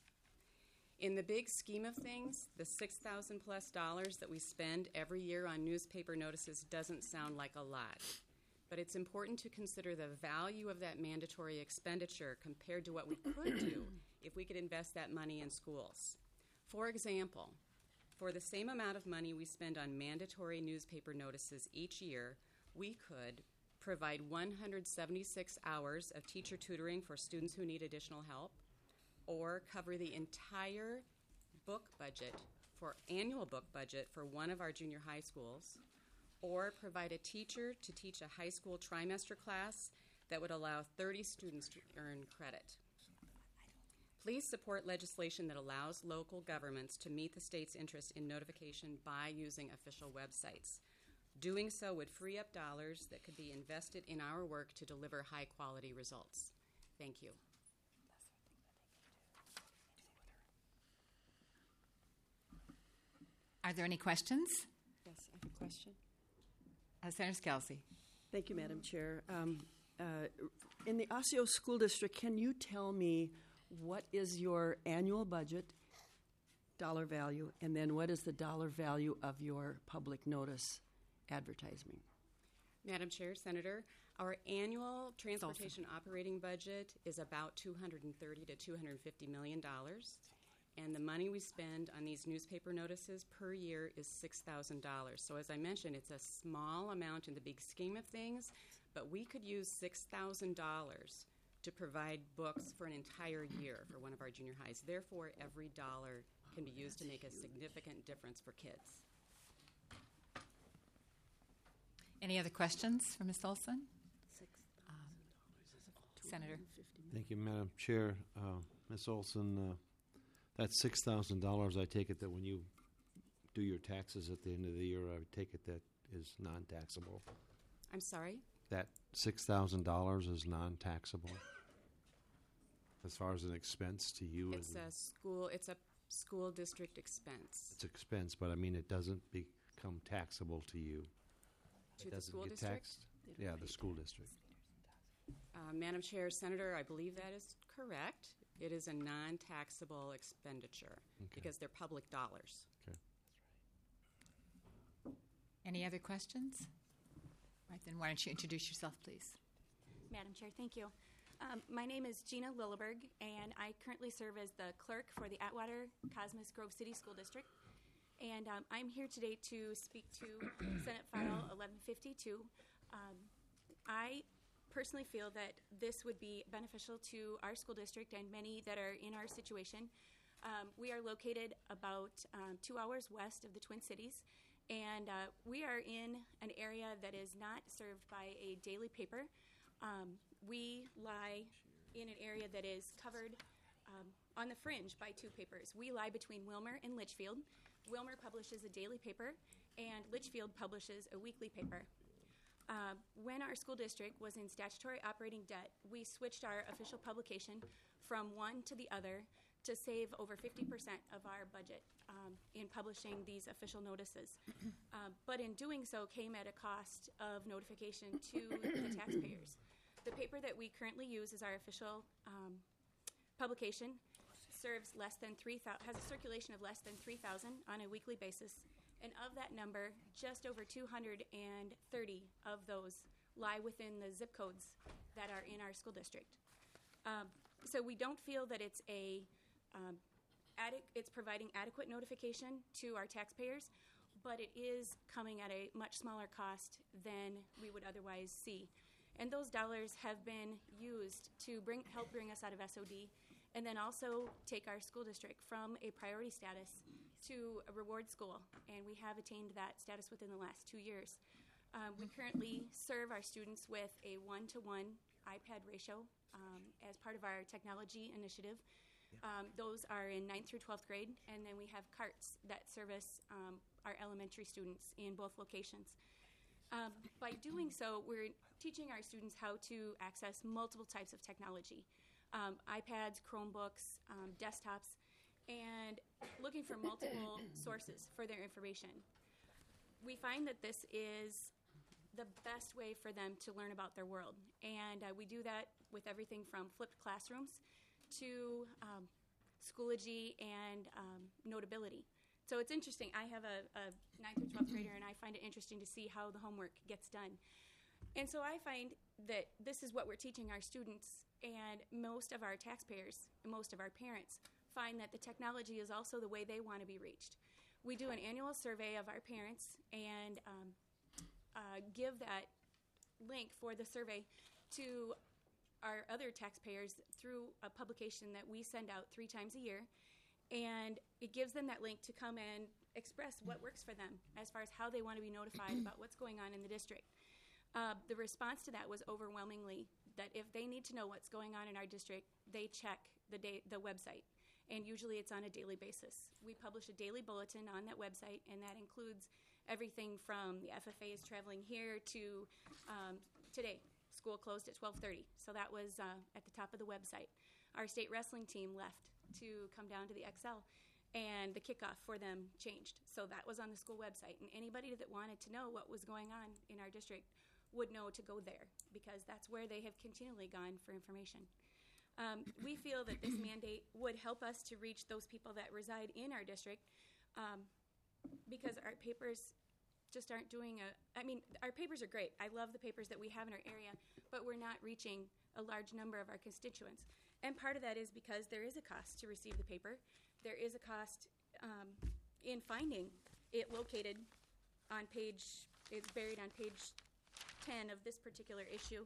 In the big scheme of things, the $6,000+ that we spend every year on newspaper notices doesn't sound like a lot, but it's important to consider the value of that mandatory expenditure compared to what we could do if we could invest that money in schools. For example, for the same amount of money we spend on mandatory newspaper notices each year, we could provide 176 hours of teacher tutoring for students who need additional help, or cover the entire book budget for annual book budget for one of our junior high schools, or provide a teacher to teach a high school trimester class that would allow 30 students to earn credit. Please support legislation that allows local governments to meet the state's interest in notification by using official websites. Doing so would free up dollars that could be invested in our work to deliver high-quality results. Thank you. Are there any questions? Yes, I have a question. Senator Scalzi. Thank you, Madam Chair. In the Osseo School District, can you tell me what is your annual budget, dollar value, and then what is the dollar value of your public notice advertising? Madam Chair, Senator, our annual transportation operating budget is about $230 to $250 million, and the money we spend on these newspaper notices per year is $6,000. So as I mentioned, it's a small amount in the big scheme of things, but we could use $6,000 to provide books for an entire year for one of our junior highs. Therefore, every dollar can be used to make a significant difference for kids. Any other questions for Ms. Olson? Senator. Thank you, Madam Chair. Ms. Olson, that's $6,000. I take it that when you do your taxes at the end of the year, I would take it that is non-taxable. I'm sorry? That $6,000 is non-taxable as far as an expense to you? It's a school district expense. It's expense, but I mean, it doesn't become taxable to you. To It the doesn't school get district? taxed? Yeah, the school district. Madam Chair, Senator, I believe that is correct. It is a non-taxable expenditure because they're public dollars. Any other questions? All right, then why don't you introduce yourself, please? Madam Chair, thank you. My name is Gina Lilleberg, and I currently serve as the clerk for the Atwater Cosmos Grove City School District. And I'm here today to speak to Senate File 1152. I personally feel that this would be beneficial to our school district and many that are in our situation. We are located about 2 hours west of the Twin Cities, and we are in an area that is not served by a daily paper. We lie in an area that is covered on the fringe by two papers. We lie between Wilmer and Litchfield. Wilmer publishes a daily paper, and Litchfield publishes a weekly paper. When our school district was in statutory operating debt, we switched our official publication from one to the other to save over 50% of our budget in publishing these official notices. But in doing so came at a cost of notification to the taxpayers. The paper that we currently use as our official publication serves has a circulation of less than 3,000 on a weekly basis. And of that number, just over 230 of those lie within the zip codes that are in our school district. So we don't feel that it's it's providing adequate notification to our taxpayers, but it is coming at a much smaller cost than we would otherwise see. And those dollars have been used to help bring us out of SOD, and then also take our school district from a priority status to a reward school, and we have attained that status within the last 2 years. We currently serve our students with a 1-to-1 iPad ratio as part of our technology initiative. Those are in 9th through 12th grade, and then we have carts that service our elementary students in both locations. By doing so, we're teaching our students how to access multiple types of technology, iPads, Chromebooks, desktops, and looking for multiple sources for their information. We find that this is the best way for them to learn about their world, and we do that with everything from flipped classrooms to Schoology and Notability. So it's interesting. I have a 9th through 12th grader, and I find it interesting to see how the homework gets done. And so I find that this is what we're teaching our students, and most of our taxpayers and most of our parents find that the technology is also the way they want to be reached. We do an annual survey of our parents and give that link for the survey to our other taxpayers through a publication that we send out 3 times a year. And it gives them that link to come and express what works for them as far as how they want to be notified about what's going on in the district. The response to that was overwhelmingly that if they need to know what's going on in our district, they check the website. And usually it's on a daily basis. We publish a daily bulletin on that website, and that includes everything from the FFA is traveling here to today. School closed at 12:30, so that was at the top of the website. Our state wrestling team left to come down to the XL, and the kickoff for them changed. So that was on the school website, and anybody that wanted to know what was going on in our district would know to go there, because that's where they have continually gone for information. We feel that this mandate would help us to reach those people that reside in our district, because our papers just aren't doing our papers are great. I love the papers that we have in our area, but we're not reaching a large number of our constituents. And part of that is because there is a cost to receive the paper. There is a cost in finding it located on it's buried on page 10 of this particular issue,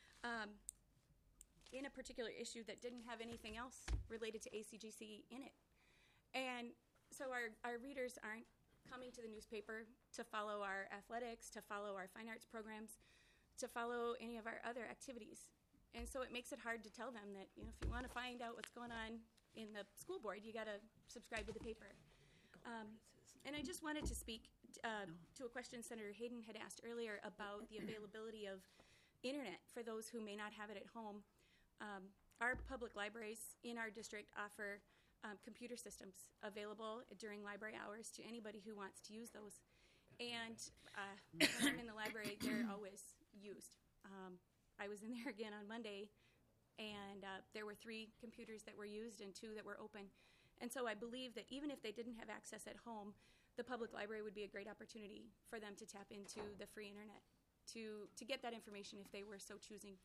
in a particular issue that didn't have anything else related to ACGC in it. And so our readers aren't coming to the newspaper to follow our athletics, to follow our fine arts programs, to follow any of our other activities. And so it makes it hard to tell them that, if you want to find out what's going on in the school board, you got to subscribe to the paper. And I just wanted to speak to a question Senator Hayden had asked earlier about the availability of internet for those who may not have it at home. Our public libraries in our district offer computer systems available during library hours to anybody who wants to use those. And when I'm in the library, they're always used. I was in there again on Monday, and there were 3 computers that were used and 2 that were open. And so I believe that even if they didn't have access at home, the public library would be a great opportunity for them to tap into the free internet to get that information if they were so choosing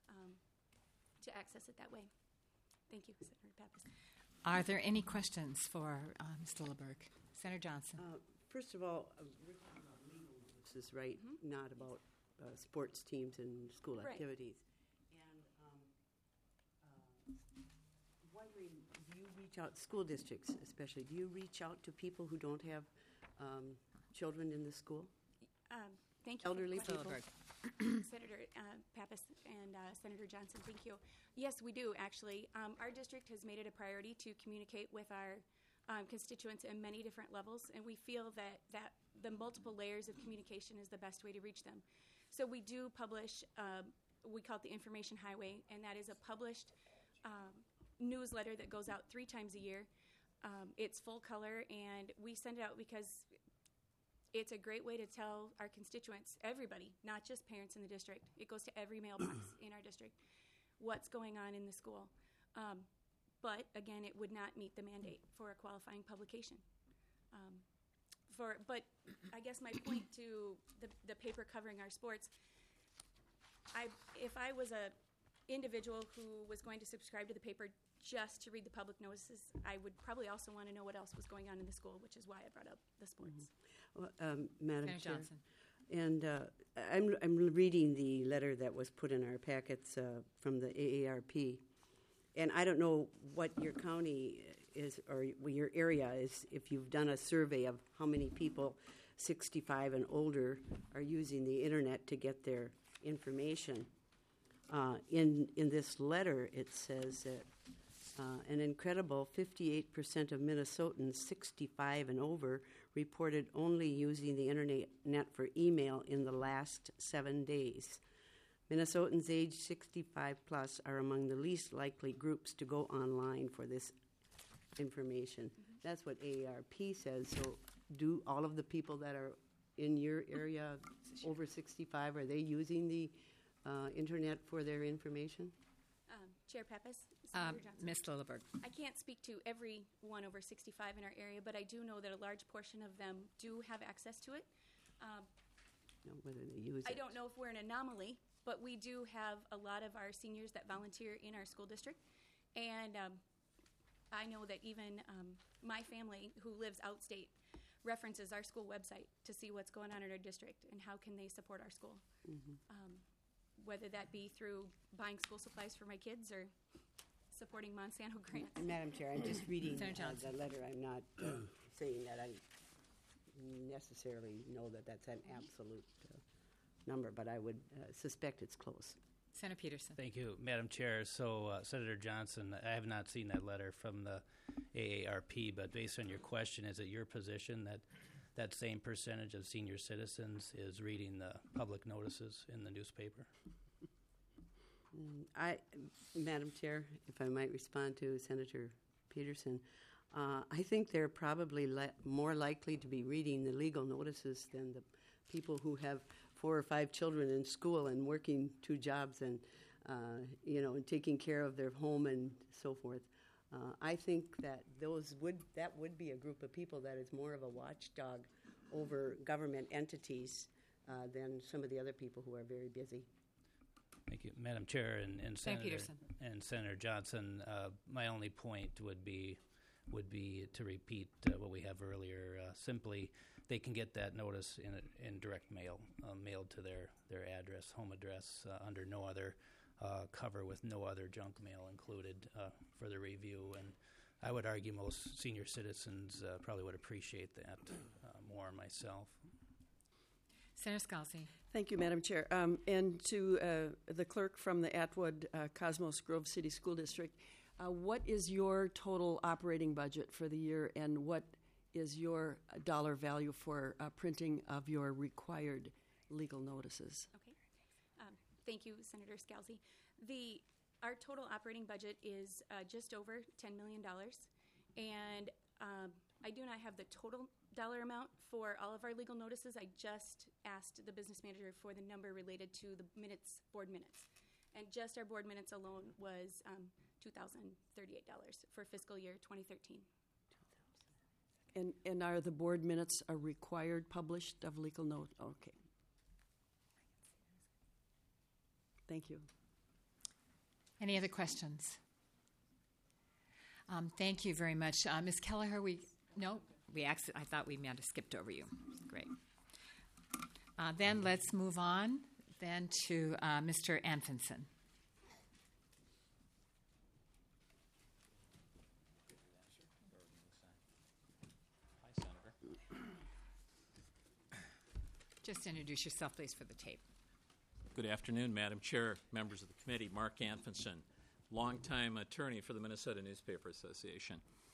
to access it that way. Thank you, Senator Pappas. Are there any questions for Ms. Lilleberg? Senator Johnson. First of all, we're talking about legal notices, right? Not about sports teams and school Right. activities. And wondering, do you reach out, school districts especially, do you reach out to people who don't have children in the school? Thank you. Elderly for the people? question. Senator Pappas and Senator Johnson, thank you. Yes, we do, actually. Our district has made it a priority to communicate with our constituents at many different levels, and we feel that the multiple layers of communication is the best way to reach them. So we do publish, we call it the Information Highway, and that is a published newsletter that goes out 3 times a year. It's full color, and we send it out because it's a great way to tell our constituents, everybody, not just parents in the district. It goes to every mailbox in our district, what's going on in the school. But again, it would not meet the mandate for a qualifying publication. But I guess my point to the paper covering our sports, if I was a individual who was going to subscribe to the paper just to read the public notices, I would probably also want to know what else was going on in the school, which is why I brought up the sports. Well, Madam Senator Chair. Johnson. And I'm reading the letter that was put in our packets from the AARP. And I don't know what your county is or your area is, if you've done a survey of how many people 65 and older are using the internet to get their information. In this letter, it says that an incredible 58% of Minnesotans 65 and over reported only using the internet for email in the last 7 days. Minnesotans aged 65 plus are among the least likely groups to go online for this information. That's what AARP says. So do all of the people that are in your area over 65, are they using the internet for their information? Chair Pappas, Senator Johnson. Ms. Lilleberg. I can't speak to everyone over 65 in our area, but I do know that a large portion of them do have access to it. Whether they use I it. don't know if we're an anomaly, but we do have a lot of our seniors that volunteer in our school district. And I know that even my family, who lives outstate, references our school website to see what's going on in our district and how can they support our school. whether that be through buying school supplies for my kids or supporting Monsanto grants. Madam Chair, I'm just reading Senator Johnson. the letter. I'm not saying that I necessarily know that that's an absolute number, but I would suspect it's close. Senator Peterson. Thank you, Madam Chair. So, Senator Johnson, I have not seen that letter from the AARP, but based on your question, is it your position that that same percentage of senior citizens is reading the public notices in the newspaper? Madam Chair, if I might respond to Senator Peterson, I think they're probably more likely to be reading the legal notices than the people who have 4 or 5 children in school and working 2 jobs and and taking care of their home and so forth. I think that that would be a group of people that is more of a watchdog over government entities than some of the other people who are very busy. Thank you, Madam Chair and Senator Peterson. and Senator Johnson. My only point would be to repeat what we have earlier. Simply, they can get that notice in direct mail, mailed to their address, home address, under no other cover, with no other junk mail included for the review. And I would argue most senior citizens probably would appreciate that more myself. Senator Scalzi. Thank you, Madam Chair. And to the clerk from the Atwood Cosmos Grove City School District, what is your total operating budget for the year, and what is your dollar value for printing of your required legal notices? Okay. Thank you, Senator Scalzi. Our total operating budget is just over $10 million, and I do not have the total dollar amount for all of our legal notices. I just asked the business manager for the number related to the board minutes, and just our board minutes alone was $2,038 for fiscal year 2013. And are the board minutes required published of legal note? Okay. Thank you. Any other questions? Thank you very much. Ms. Kelleher, I thought we might have skipped over you. Great. Then let's move on then to Mr. Anfinson. Hi, Senator. Just introduce yourself, please, for the tape. Good afternoon, Madam Chair, members of the committee. Mark Anfinson, longtime attorney for the Minnesota Newspaper Association.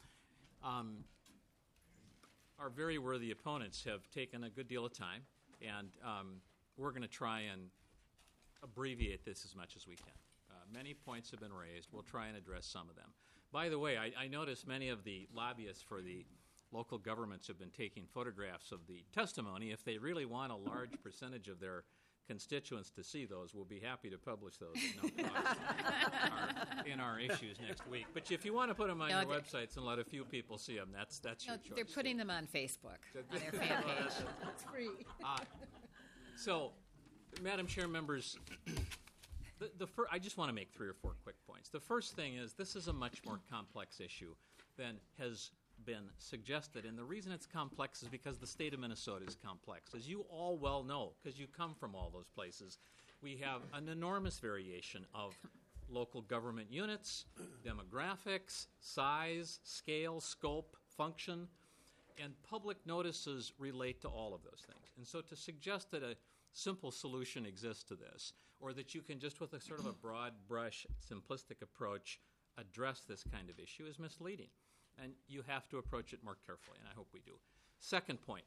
Our very worthy opponents have taken a good deal of time, and we're going to try and abbreviate this as much as we can. Many points have been raised. We'll try and address some of them. By the way, I noticed many of the lobbyists for the local governments have been taking photographs of the testimony. If they really want a large percentage of their constituents to see those, we'll be happy to publish those at no cost in our issues next week. But if you want to put them on your websites and let a few people see them, that's your choice. They're putting them on Facebook, on their fan page. It's free. So, Madam Chair, members, I just want to make 3 or 4 quick points. The first thing is this is a much more complex issue than has been suggested, and the reason it's complex is because the state of Minnesota is complex. As you all well know, because you come from all those places, we have an enormous variation of local government units, demographics, size, scale, scope, function, and public notices relate to all of those things. And so to suggest that a simple solution exists to this, or that you can just with a sort of a broad brush, simplistic approach address this kind of issue is misleading. And you have to approach it more carefully, and I hope we do. Second point,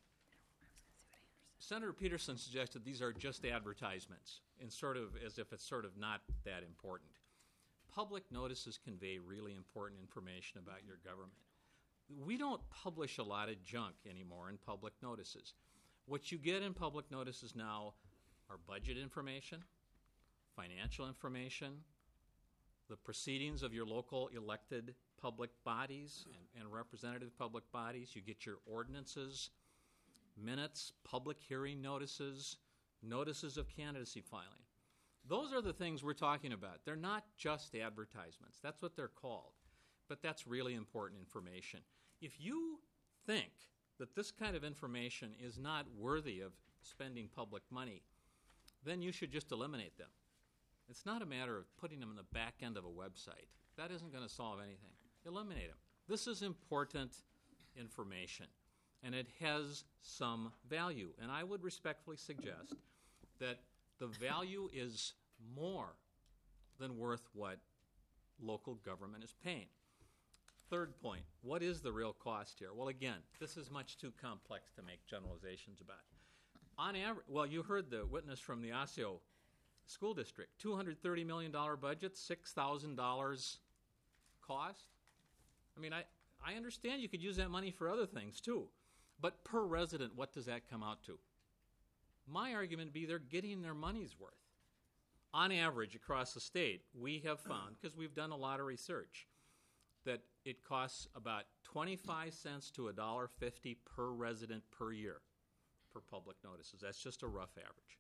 Senator Peterson suggested these are just advertisements, and sort of as if it's sort of not that important. Public notices convey really important information about your government. We don't publish a lot of junk anymore in public notices. What you get in public notices now are budget information, financial information, the proceedings of your local elected public bodies and representative public bodies. You get your ordinances, minutes, public hearing notices, notices of candidacy filing. Those are the things we're talking about. They're not just advertisements. That's what they're called. But that's really important information. If you think that this kind of information is not worthy of spending public money, then you should just eliminate them. It's not a matter of putting them in the back end of a website. That isn't going to solve anything. Eliminate them. This is important information, and it has some value. And I would respectfully suggest that the value is more than worth what local government is paying. Third point, what is the real cost here? Well, again, this is much too complex to make generalizations about. On average, well, you heard the witness from the Osseo School District, $230 million budget, $6,000 cost. I mean, I understand you could use that money for other things too, but per resident, what does that come out to? My argument would be they're getting their money's worth. On average, across the state, we have found, because we've done a lot of research, that it costs about 25 cents to $1.50 per resident per year for public notices. That's just a rough average.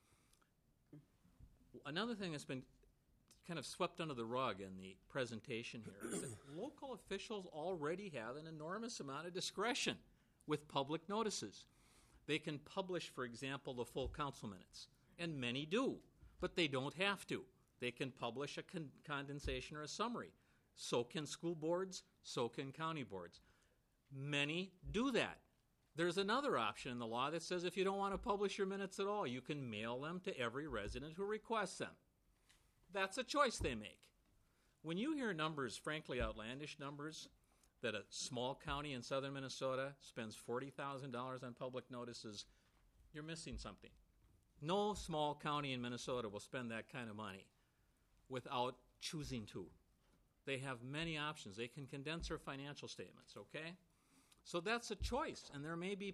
Another thing that's been kind of swept under the rug in the presentation here is that local officials already have an enormous amount of discretion with public notices. They can publish, for example, the full council minutes, and many do, but they don't have to. They can publish a condensation or a summary. So can school boards, so can county boards. Many do that. There's another option in the law that says if you don't want to publish your minutes at all, you can mail them to every resident who requests them. That's a choice they make. When you hear numbers, frankly outlandish numbers, that a small county in southern Minnesota spends $40,000 on public notices, you're missing something. No small county in Minnesota will spend that kind of money without choosing to. They have many options. They can condense their financial statements, okay? So that's a choice, and there may be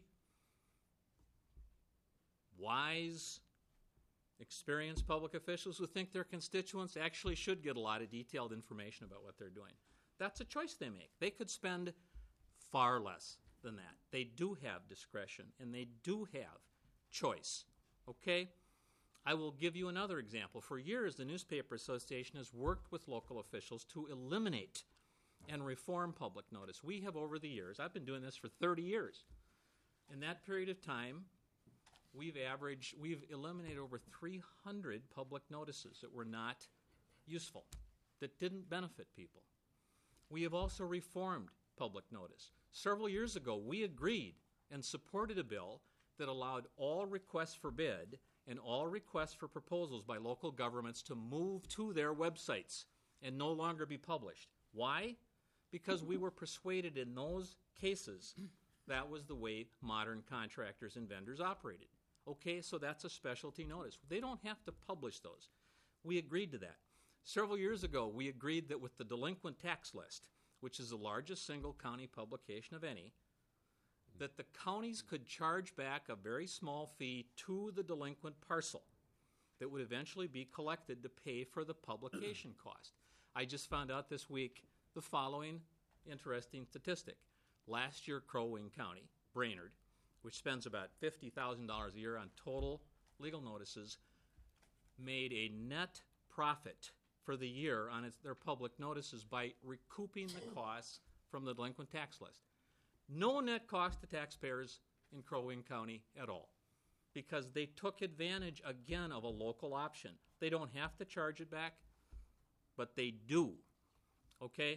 wise, experienced public officials who think their constituents actually should get a lot of detailed information about what they're doing. That's a choice they make. They could spend far less than that. They do have discretion, and they do have choice, okay? I will give you another example. For years, the Newspaper Association has worked with local officials to eliminate and reform public notice. We have over the years, I've been doing this for 30 years. In that period of time, we've eliminated over 300 public notices that were not useful, that didn't benefit people. We have also reformed public notice. Several years ago, we agreed and supported a bill that allowed all requests for bid and all requests for proposals by local governments to move to their websites and no longer be published. Why? Because we were persuaded in those cases that was the way modern contractors and vendors operated. Okay, so that's a specialty notice. They don't have to publish those. We agreed to that. Several years ago, we agreed that with the delinquent tax list, which is the largest single county publication of any, that the counties could charge back a very small fee to the delinquent parcel that would eventually be collected to pay for the publication cost. I just found out this week the following interesting statistic. Last year, Crow Wing County, Brainerd, which spends about $50,000 a year on total legal notices, made a net profit for the year on their public notices by recouping the costs from the delinquent tax list. No net cost to taxpayers in Crow Wing County at all, because they took advantage, again, of a local option. They don't have to charge it back, but they do. Okay?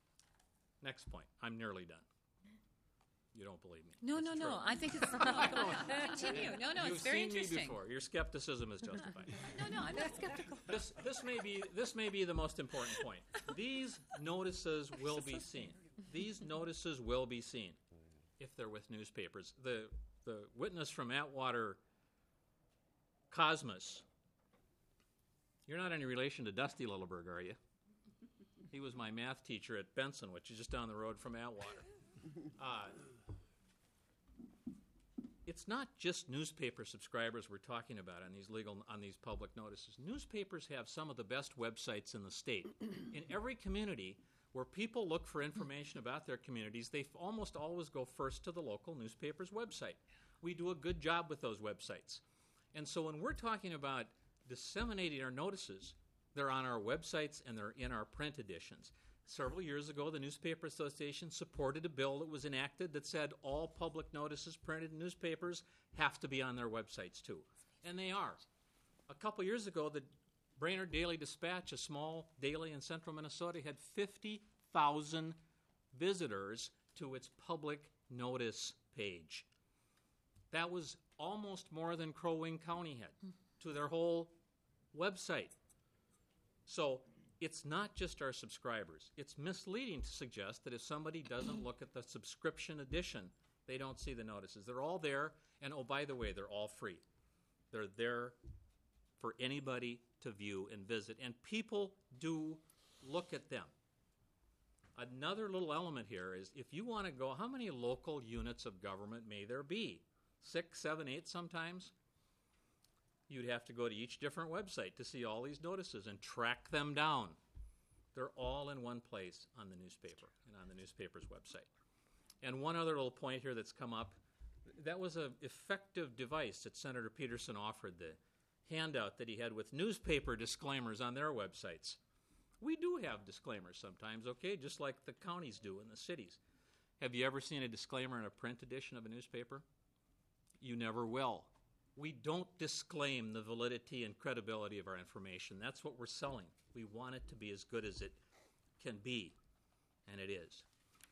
Next point. I'm nearly done. You don't believe me. No. I think it's continue. No, You've it's very seen interesting. me before. Your skepticism is justified. No, I'm not skeptical. This may be the most important point. These notices will be seen. These notices will be seen if they're with newspapers. The witness from Atwater Cosmos. You're not any relation to Dusty Lilleberg, are you? He was my math teacher at Benson, which is just down the road from Atwater. It's not just newspaper subscribers we're talking about on these public notices. Newspapers have some of the best websites in the state. In every community where people look for information about their communities, they almost always go first to the local newspaper's website. We do a good job with those websites. And so when we're talking about disseminating our notices, they're on our websites and they're in our print editions. Several years ago, the Newspaper Association supported a bill that was enacted that said all public notices printed in newspapers have to be on their websites too. And they are. A couple years ago, the Brainerd Daily Dispatch, a small daily in central Minnesota, had 50,000 visitors to its public notice page. That was almost more than Crow Wing County had to their whole website. So it's not just our subscribers. It's misleading to suggest that if somebody doesn't look at the subscription edition, they don't see the notices. They're all there, and oh, by the way, they're all free. They're there for anybody to view and visit, and people do look at them. Another little element here is if you want to go, how many local units of government may there be? 6, 7, 8 sometimes? You'd have to go to each different website to see all these notices and track them down. They're all in one place on the newspaper and on the newspaper's website. And one other little point here that's come up, that was an effective device that Senator Peterson offered, the handout that he had with newspaper disclaimers on their websites. We do have disclaimers sometimes, okay, just like the counties do in the cities. Have you ever seen a disclaimer in a print edition of a newspaper? You never will. We don't disclaim the validity and credibility of our information. That's what we're selling. We want it to be as good as it can be, and it is.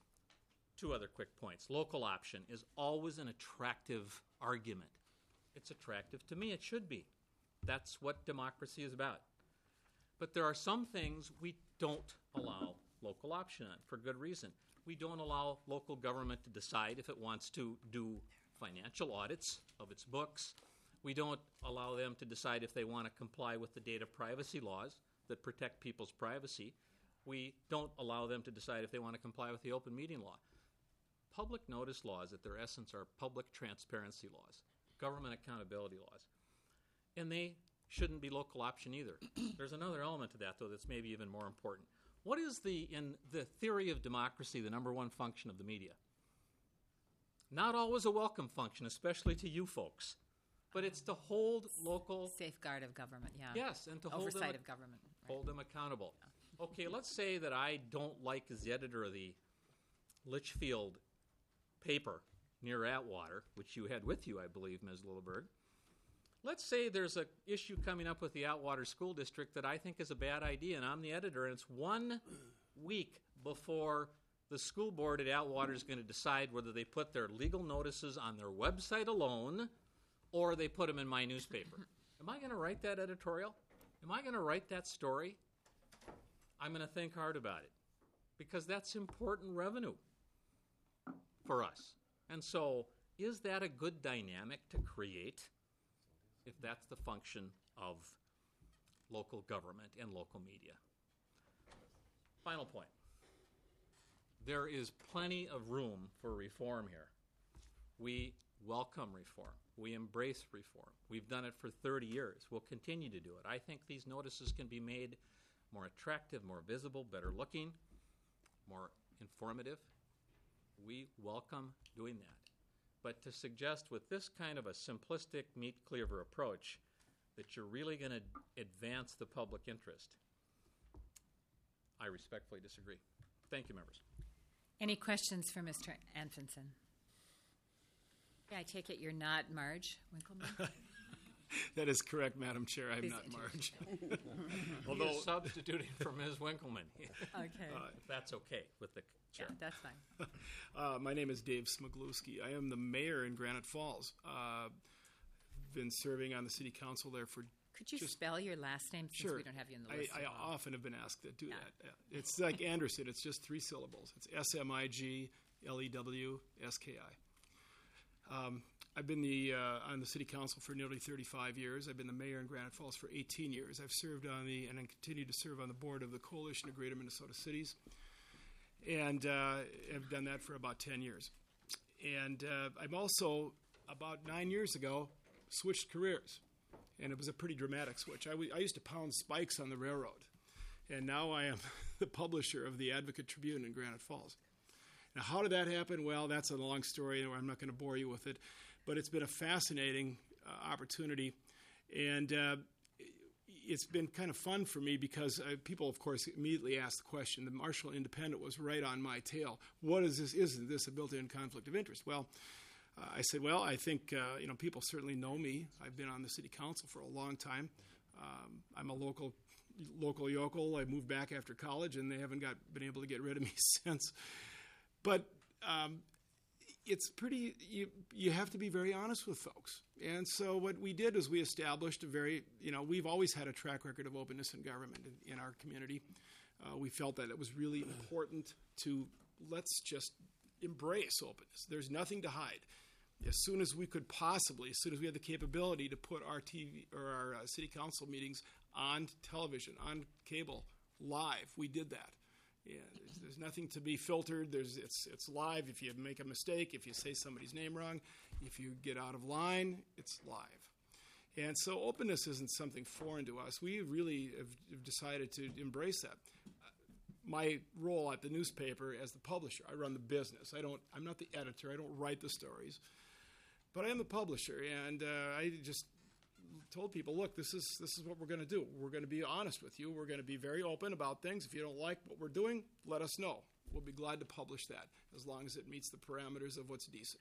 2 other quick points. Local option is always an attractive argument. It's attractive to me. It should be. That's what democracy is about. But there are some things we don't allow local option on for good reason. We don't allow local government to decide if it wants to do financial audits of its books. We don't allow them to decide if they want to comply with the data privacy laws that protect people's privacy. We don't allow them to decide if they want to comply with the open meeting law. Public notice laws, at their essence, are public transparency laws, government accountability laws. And they shouldn't be local option either. There's another element to that, though, that's maybe even more important. What is, in the theory of democracy, the number one function of the media? Not always a welcome function, especially to you folks. But it's to hold local... Safeguard of government, yeah. Yes, and to oversight of government. Hold them accountable. Okay, let's say that I don't like, as the editor of the Litchfield paper near Atwater, which you had with you, I believe, Ms. Littleberg. Let's say there's an issue coming up with the Atwater School District that I think is a bad idea, and I'm the editor, and it's 1 week before the school board at Atwater is going to decide whether they put their legal notices on their website alone or they put them in my newspaper. Am I going to write that editorial? Am I going to write that story? I'm going to think hard about it because that's important revenue for us. And so is that a good dynamic to create if that's the function of local government and local media? Final point. There is plenty of room for reform here. We welcome reform. We embrace reform. We've done it for 30 years. We'll continue to do it. I think these notices can be made more attractive, more visible, better looking, more informative. We welcome doing that. But to suggest with this kind of a simplistic meat cleaver approach that you're really going to advance the public interest, I respectfully disagree. Thank you, members. Any questions for Mr. Anfinson? Yeah, I take it you're not Marge Winkleman? That is correct, Madam Chair. I'm Please not introduce Marge. Although substituting for Ms. Winkleman. Okay. If that's okay with the chair. Yeah, that's fine. My name is Dave Smigluski. I am the mayor in Granite Falls. Been serving on the city council there for. Could you spell your last name since Sure. we don't have you in the list? I often have been asked to do that. Yeah. It's like Anderson. It's just 3 syllables. It's Smigleewski. I've been on the city council for nearly 35 years. I've been the mayor in Granite Falls for 18 years. I've served on and I continue to serve on the board of the Coalition of Greater Minnesota Cities, and have done that for about 10 years. And I'm also, about 9 years ago, switched careers, and it was a pretty dramatic switch. I used to pound spikes on the railroad, and now I am the publisher of the Advocate Tribune in Granite Falls. Now, how did that happen? Well, that's a long story, and I'm not going to bore you with it. But it's been a fascinating opportunity, and it's been kind of fun for me because people, of course, immediately ask the question. The Marshall Independent was right on my tail. What is this? Isn't this a built-in conflict of interest? Well, I said, well, I think people certainly know me. I've been on the city council for a long time. I'm a local yokel. I moved back after college, and they haven't been able to get rid of me since. But it's pretty. You have to be very honest with folks. And so what we did is we established we've always had a track record of openness in government in our community. We felt that it was really important to let's just embrace openness. There's nothing to hide. As soon as we had the capability to put our TV or our city council meetings on television, on cable, live, we did that. Yeah, there's nothing to be filtered. It's live. If you make a mistake, if you say somebody's name wrong, if you get out of line, it's live. And so openness isn't something foreign to us. We really have decided to embrace that. My role at the newspaper as the publisher, I run the business. I'm not the editor. I don't write the stories. But I am the publisher, and I just told people, look, this is what we're going to do. We're going to be honest with you. We're going to be very open about things. If you don't like what we're doing, let us know. We'll be glad to publish that as long as it meets the parameters of what's decent.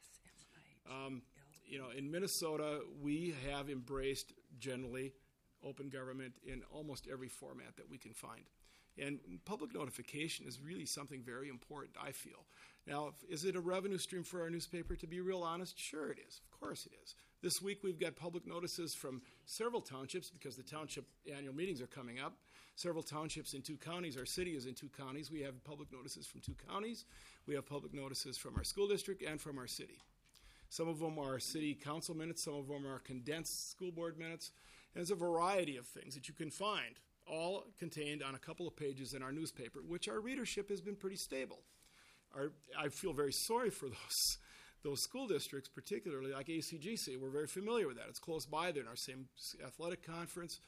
In Minnesota, we have embraced generally open government in almost every format that we can find. And public notification is really something very important, I feel. Now, is it a revenue stream for our newspaper? To be real honest, sure it is. Of course it is. This week we've got public notices from several townships because the township annual meetings are coming up. Several townships in 2 counties. Our city is in 2 counties. We have public notices from 2 counties. We have public notices from our school district and from our city. Some of them are city council minutes. Some of them are condensed school board minutes. And there's a variety of things that you can find, all contained on a couple of pages in our newspaper, which our readership has been pretty stable. I feel very sorry for those school districts, particularly like ACGC. We're very familiar with that. It's close by. They're in our same athletic conference.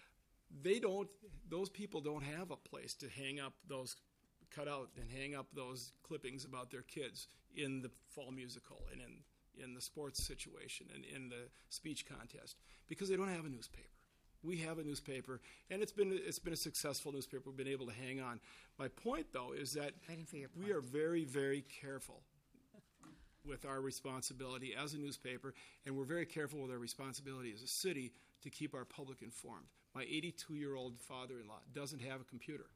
Those people don't have a place to hang up those cutout and hang up those clippings about their kids in the fall musical and in the sports situation and in the speech contest because they don't have a newspaper. We have a newspaper, and it's been a successful newspaper. We've been able to hang on. My point, though, is that we are very, very careful with our responsibility as a newspaper, and we're very careful with our responsibility as a city to keep our public informed. My 82-year-old father-in-law doesn't have a computer.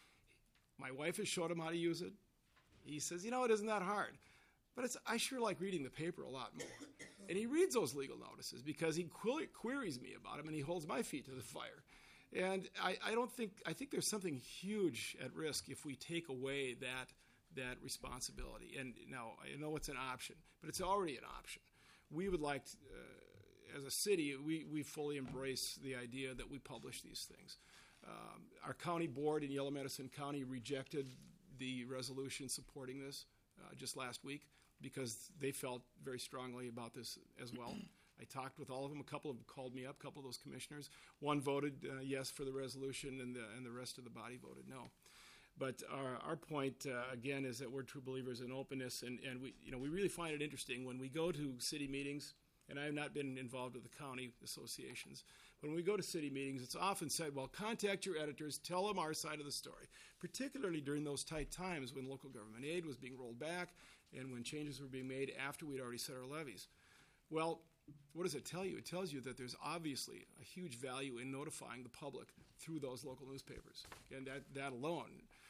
My wife has showed him how to use it. He says, it isn't that hard. But I sure like reading the paper a lot more. And he reads those legal notices because he queries me about them, and he holds my feet to the fire. And I think there's something huge at risk if we take away that responsibility. And now, I know it's an option, but it's already an option. We would like, as a city, we fully embrace the idea that we publish these things. Our county board in Yellow Medicine County rejected the resolution supporting this just last week because they felt very strongly about this as well. I talked with all of them. A couple of them called me up, a couple of those commissioners. One voted yes for the resolution, and the rest of the body voted no. But our point, again, is that we're true believers in openness, and we really find it interesting when we go to city meetings, and I have not been involved with the county associations, but when we go to city meetings, it's often said, well, contact your editors, tell them our side of the story, particularly during those tight times when local government aid was being rolled back and when changes were being made after we'd already set our levies. Well, what does it tell you? It tells you that there's obviously a huge value in notifying the public through those local newspapers, and that alone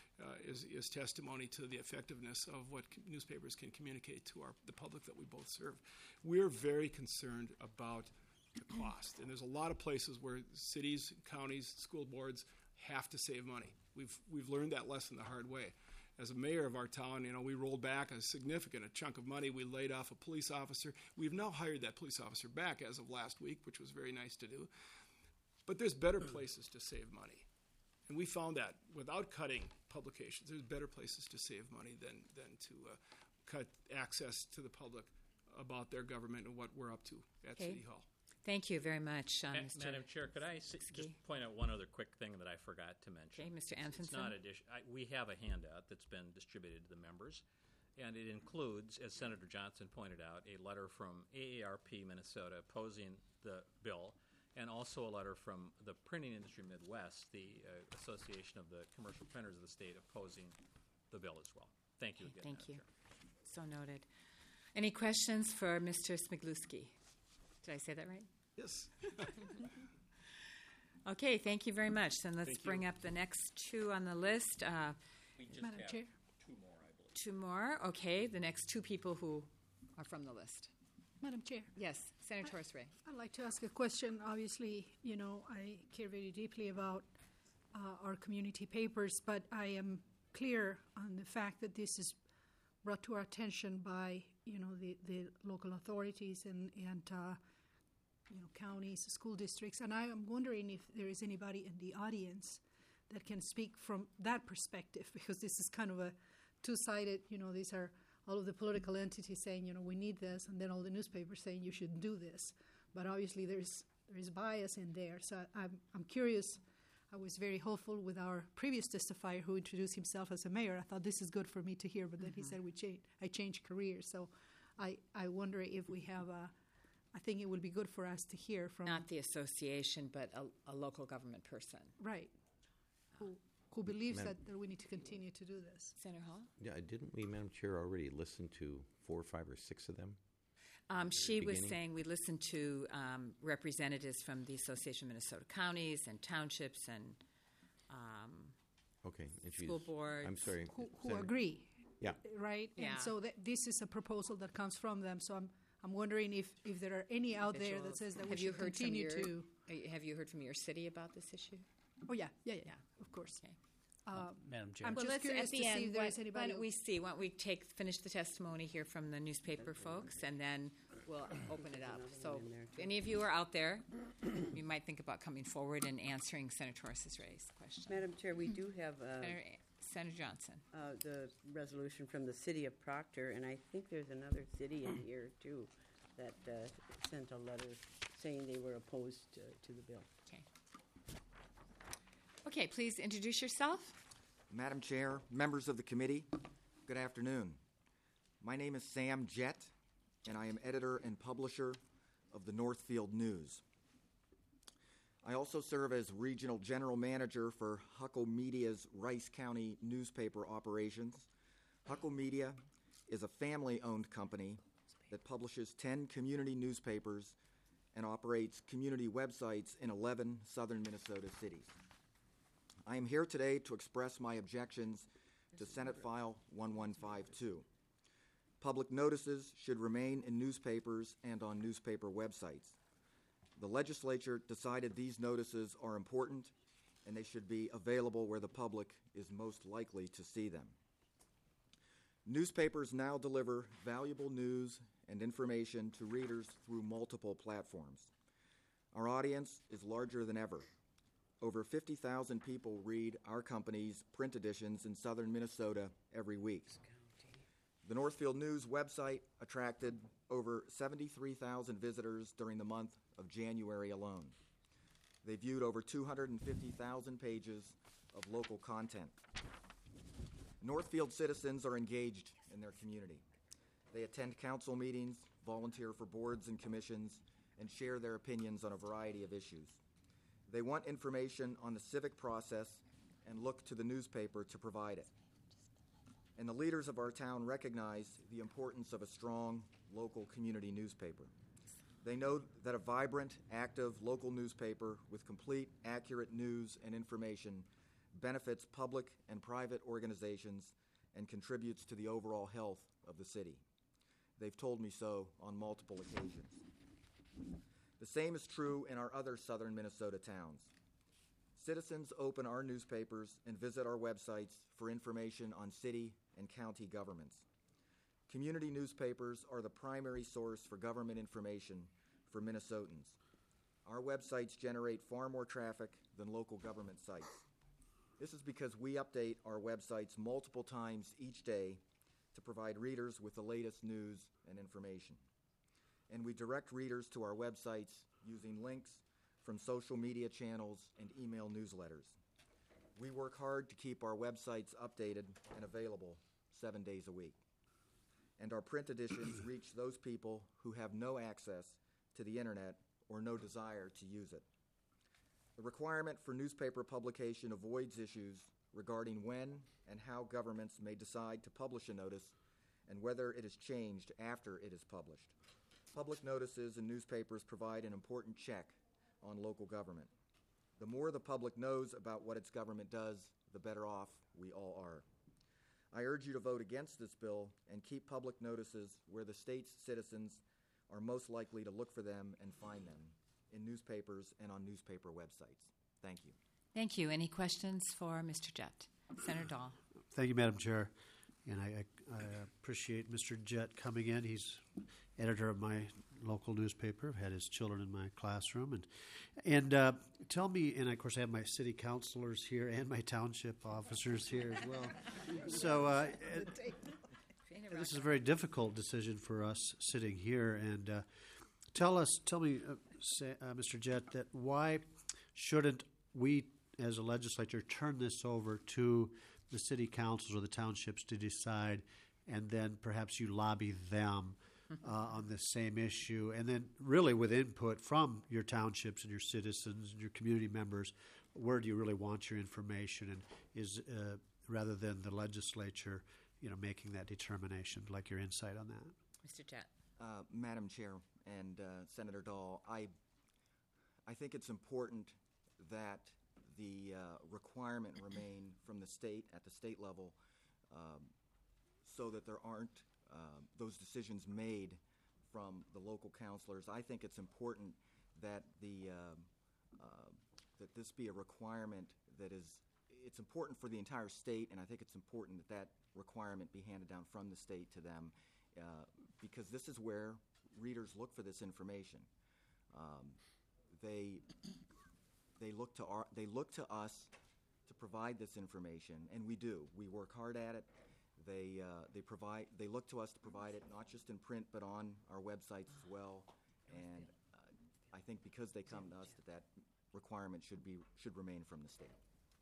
is testimony to the effectiveness of what newspapers can communicate to the public that we both serve. We're very concerned about the cost, and there's a lot of places where cities, counties, school boards have to save money. We've learned that lesson the hard way. As a mayor of our town, we rolled back a significant chunk of money. We laid off a police officer. We've now hired that police officer back as of last week, which was very nice to do. But there's better places to save money. And we found that without cutting publications, there's better places to save money than to cut access to the public about their government and what we're up to at City Hall. Thank you very much, Mr. Madam Chair, could I just point out one other quick thing that I forgot to mention? Okay, Mr. Anfinson. It's not we have a handout that's been distributed to the members, and it includes, as Senator Johnson pointed out, a letter from AARP Minnesota opposing the bill, and also a letter from the Printing Industry Midwest, the Association of the Commercial Printers of the state, opposing the bill as well. Thank you again. Thank you. So noted. Any questions for Mr. Smigluski? Did I say that right? Yes. Okay, thank you very much. Then let's Thank you. bring up the next two on the list. We just Madam have Chair? two more, I believe. Two more. Okay, the next two people who are from the list. Madam Chair, Yes, Senator Torres Ray. I'd like to ask a question. Obviously, you know, I care very deeply about our community papers, but I am clear on the fact that this is brought to our attention by, you know, the local authorities and you know, counties, school districts, and I am wondering if there is anybody in the audience that can speak from that perspective, because this is kind of a two-sided, you know, these are all of the political entities saying, you know, we need this, and then all the newspapers saying you shouldn't do this. But obviously there is bias in there. So I'm curious. I was very hopeful with our previous testifier who introduced himself as a mayor. I thought this is good for me to hear, but then he said I changed careers. So I wonder if we have I think it would be good for us to hear from Not the association, but a local government person. right who believes Madam- that we need to continue to do this. Senator Hall? Yeah, didn't we, Madam Chair, already listen to 4 or 5 or 6 of them? She was beginning? saying we listened to representatives from the Association of Minnesota Counties and Townships and Okay. And school she's- boards. I'm sorry. Who Senator- agree, Yeah. right? Yeah. And so this is a proposal that comes from them. So I'm wondering if there are any out there that says that we Have you should heard from continue your, to. Have you heard from your city about this issue? Oh yeah, of course. Okay. Madam Chair. I'm Well, just let's, curious at the to end, see if there why, is why anybody. don't we see? Why don't we finish the testimony here from the newspaper folks, and then we'll open it up. So, if any of you are out there, you might think about coming forward and answering Senator Torres Ray's question. Madam Chair, we do have Senator Johnson. the resolution from the city of Proctor, and I think there's another city in here too that sent a letter saying they were opposed to the bill. Okay. Okay, please introduce yourself. Madam Chair, members of the committee, good afternoon. My name is Sam Jett, and I am editor and publisher of the Northfield News. I also serve as regional general manager for Huckle Media's Rice County newspaper operations. Huckle Media is a family-owned company that publishes 10 community newspapers and operates community websites in 11 southern Minnesota cities. I am here today to express my objections to Senate File 1152. Public notices should remain in newspapers and on newspaper websites. The legislature decided these notices are important and they should be available where the public is most likely to see them. Newspapers now deliver valuable news and information to readers through multiple platforms. Our audience is larger than ever. Over 50,000 people read our company's print editions in southern Minnesota every week. The Northfield News website attracted over 73,000 visitors during the month of January alone. They viewed over 250,000 pages of local content. Northfield citizens are engaged in their community. They attend council meetings, volunteer for boards and commissions, and share their opinions on a variety of issues. They want information on the civic process and look to the newspaper to provide it. And the leaders of our town recognize the importance of a strong local community newspaper. They know that a vibrant, active local newspaper with complete, accurate news and information benefits public and private organizations and contributes to the overall health of the city. They've told me so on multiple occasions. The same is true in our other southern Minnesota towns. Citizens open our newspapers and visit our websites for information on city and county governments. Community newspapers are the primary source for government information for Minnesotans. Our websites generate far more traffic than local government sites. This is because we update our websites multiple times each day to provide readers with the latest news and information. And we direct readers to our websites using links from social media channels and email newsletters. We work hard to keep our websites updated and available 7 days a week. And our print editions reach those people who have no access to the internet or no desire to use it. The requirement for newspaper publication avoids issues regarding when and how governments may decide to publish a notice and whether it is changed after it is published. Public notices in newspapers provide an important check on local government. The more the public knows about what its government does, the better off we all are. I urge you to vote against this bill and keep public notices where the state's citizens are most likely to look for them and find them, in newspapers and on newspaper websites. Thank you. Thank you. Any questions for Mr. Jett? Senator Dahl. Thank you, Madam Chair. And I appreciate Mr. Jett coming in. He's editor of my local newspaper. I've had his children in my classroom. And tell me, and of course I have my city councilors here and my township officers here as well. So this is a very difficult decision for us sitting here. And tell me, Mr. Jett, that why shouldn't we as a legislature turn this over to the city councils or the townships to decide, and then perhaps you lobby them on the same issue, and then really with input from your townships and your citizens and your community members, where do you really want your information, and is rather than the legislature, making that determination. Like your insight on that, Mr. Jett. Madam Chair and Senator Dahl, I think it's important that the requirement remain from the state at the state level, so that there aren't those decisions made from the local counselors. I think it's important that that this be a requirement it's important for the entire state, and I think it's important that requirement be handed down from the state to them, because this is where readers look for this information. They look to us to provide this information, and we do. We work hard at it. They look to us to provide it not just in print but on our websites as well. And I think because they come to us, that requirement should remain from the state.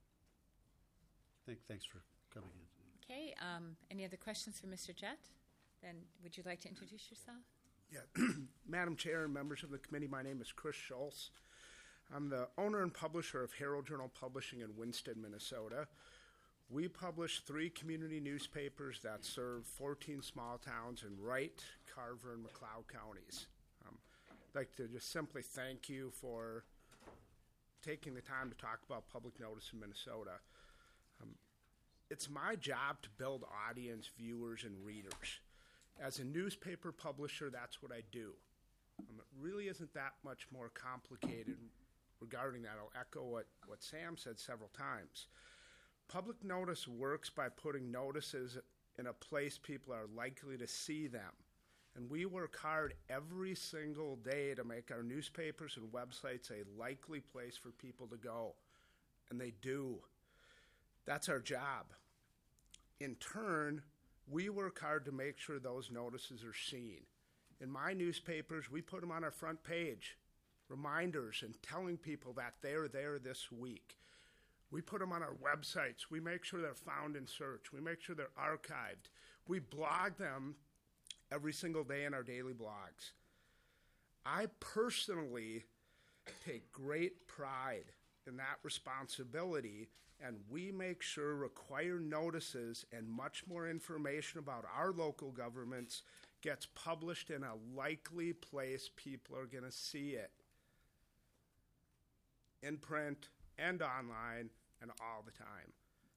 Thanks for coming in. Okay. Any other questions for Mr. Jett? Then would you like to introduce yourself? Yeah. Madam Chair and members of the committee, my name is Chris Schultz. I'm the owner and publisher of Herald Journal Publishing in Winston, Minnesota. We publish 3 community newspapers that serve 14 small towns in Wright, Carver, and McLeod counties. I'd like to just simply thank you for taking the time to talk about public notice in Minnesota. It's my job to build audience, viewers, and readers. As a newspaper publisher, that's what I do. It really isn't that much more complicated regarding that. I'll echo what Sam said several times. Public notice works by putting notices in a place people are likely to see them. And we work hard every single day to make our newspapers and websites a likely place for people to go. And they do. That's our job. In turn, we work hard to make sure those notices are seen. In my newspapers, we put them on our front page, reminders and telling people that they're there this week. We put them on our websites. We make sure they're found in search. We make sure they're archived. We blog them every single day in our daily blogs. I personally take great pride in that responsibility, and we make sure required notices and much more information about our local governments gets published in a likely place people are going to see it, in print and online and all the time.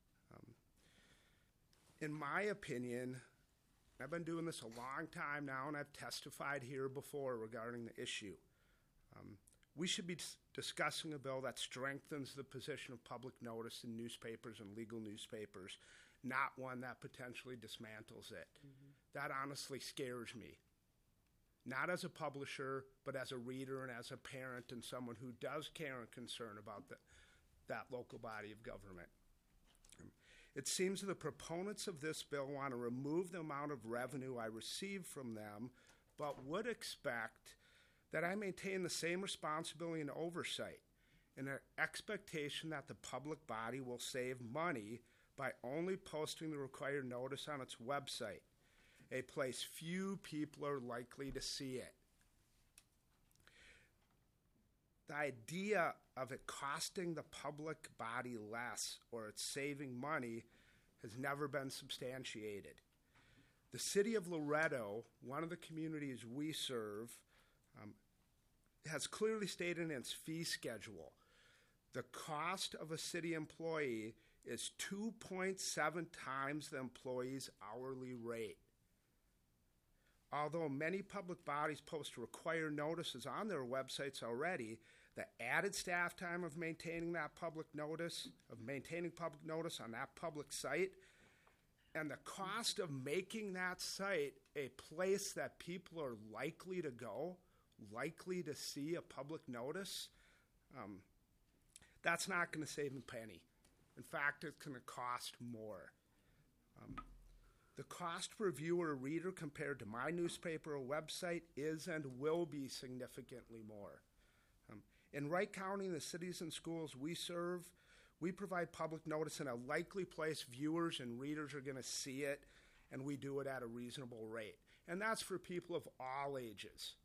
In my opinion, I've been doing this a long time now, and I've testified here before regarding the issue. We should be discussing a bill that strengthens the position of public notice in newspapers and legal newspapers, not one that potentially dismantles it. That honestly scares me. Not as a publisher, but as a reader and as a parent and someone who does care and concern about that local body of government. It seems the proponents of this bill want to remove the amount of revenue I receive from them, but would expect that I maintain the same responsibility and oversight, in an expectation that the public body will save money by only posting the required notice on its website, a place few people are likely to see it. The idea of it costing the public body less or it's saving money has never been substantiated. The city of Loretto, one of the communities we serve, has clearly stated in its fee schedule the cost of a city employee is 2.7 times the employee's hourly rate. Although many public bodies post required notices on their websites already, the added staff time of maintaining public notice on that public site, and the cost of making that site a place that people are likely to go, likely to see a public notice, that's not going to save a penny. In fact, it's going to cost more. The cost per viewer or reader compared to my newspaper or website is and will be significantly more. In Wright County, the cities and schools we serve, we provide public notice in a likely place viewers and readers are going to see it, and we do it at a reasonable rate. And that's for people of all ages.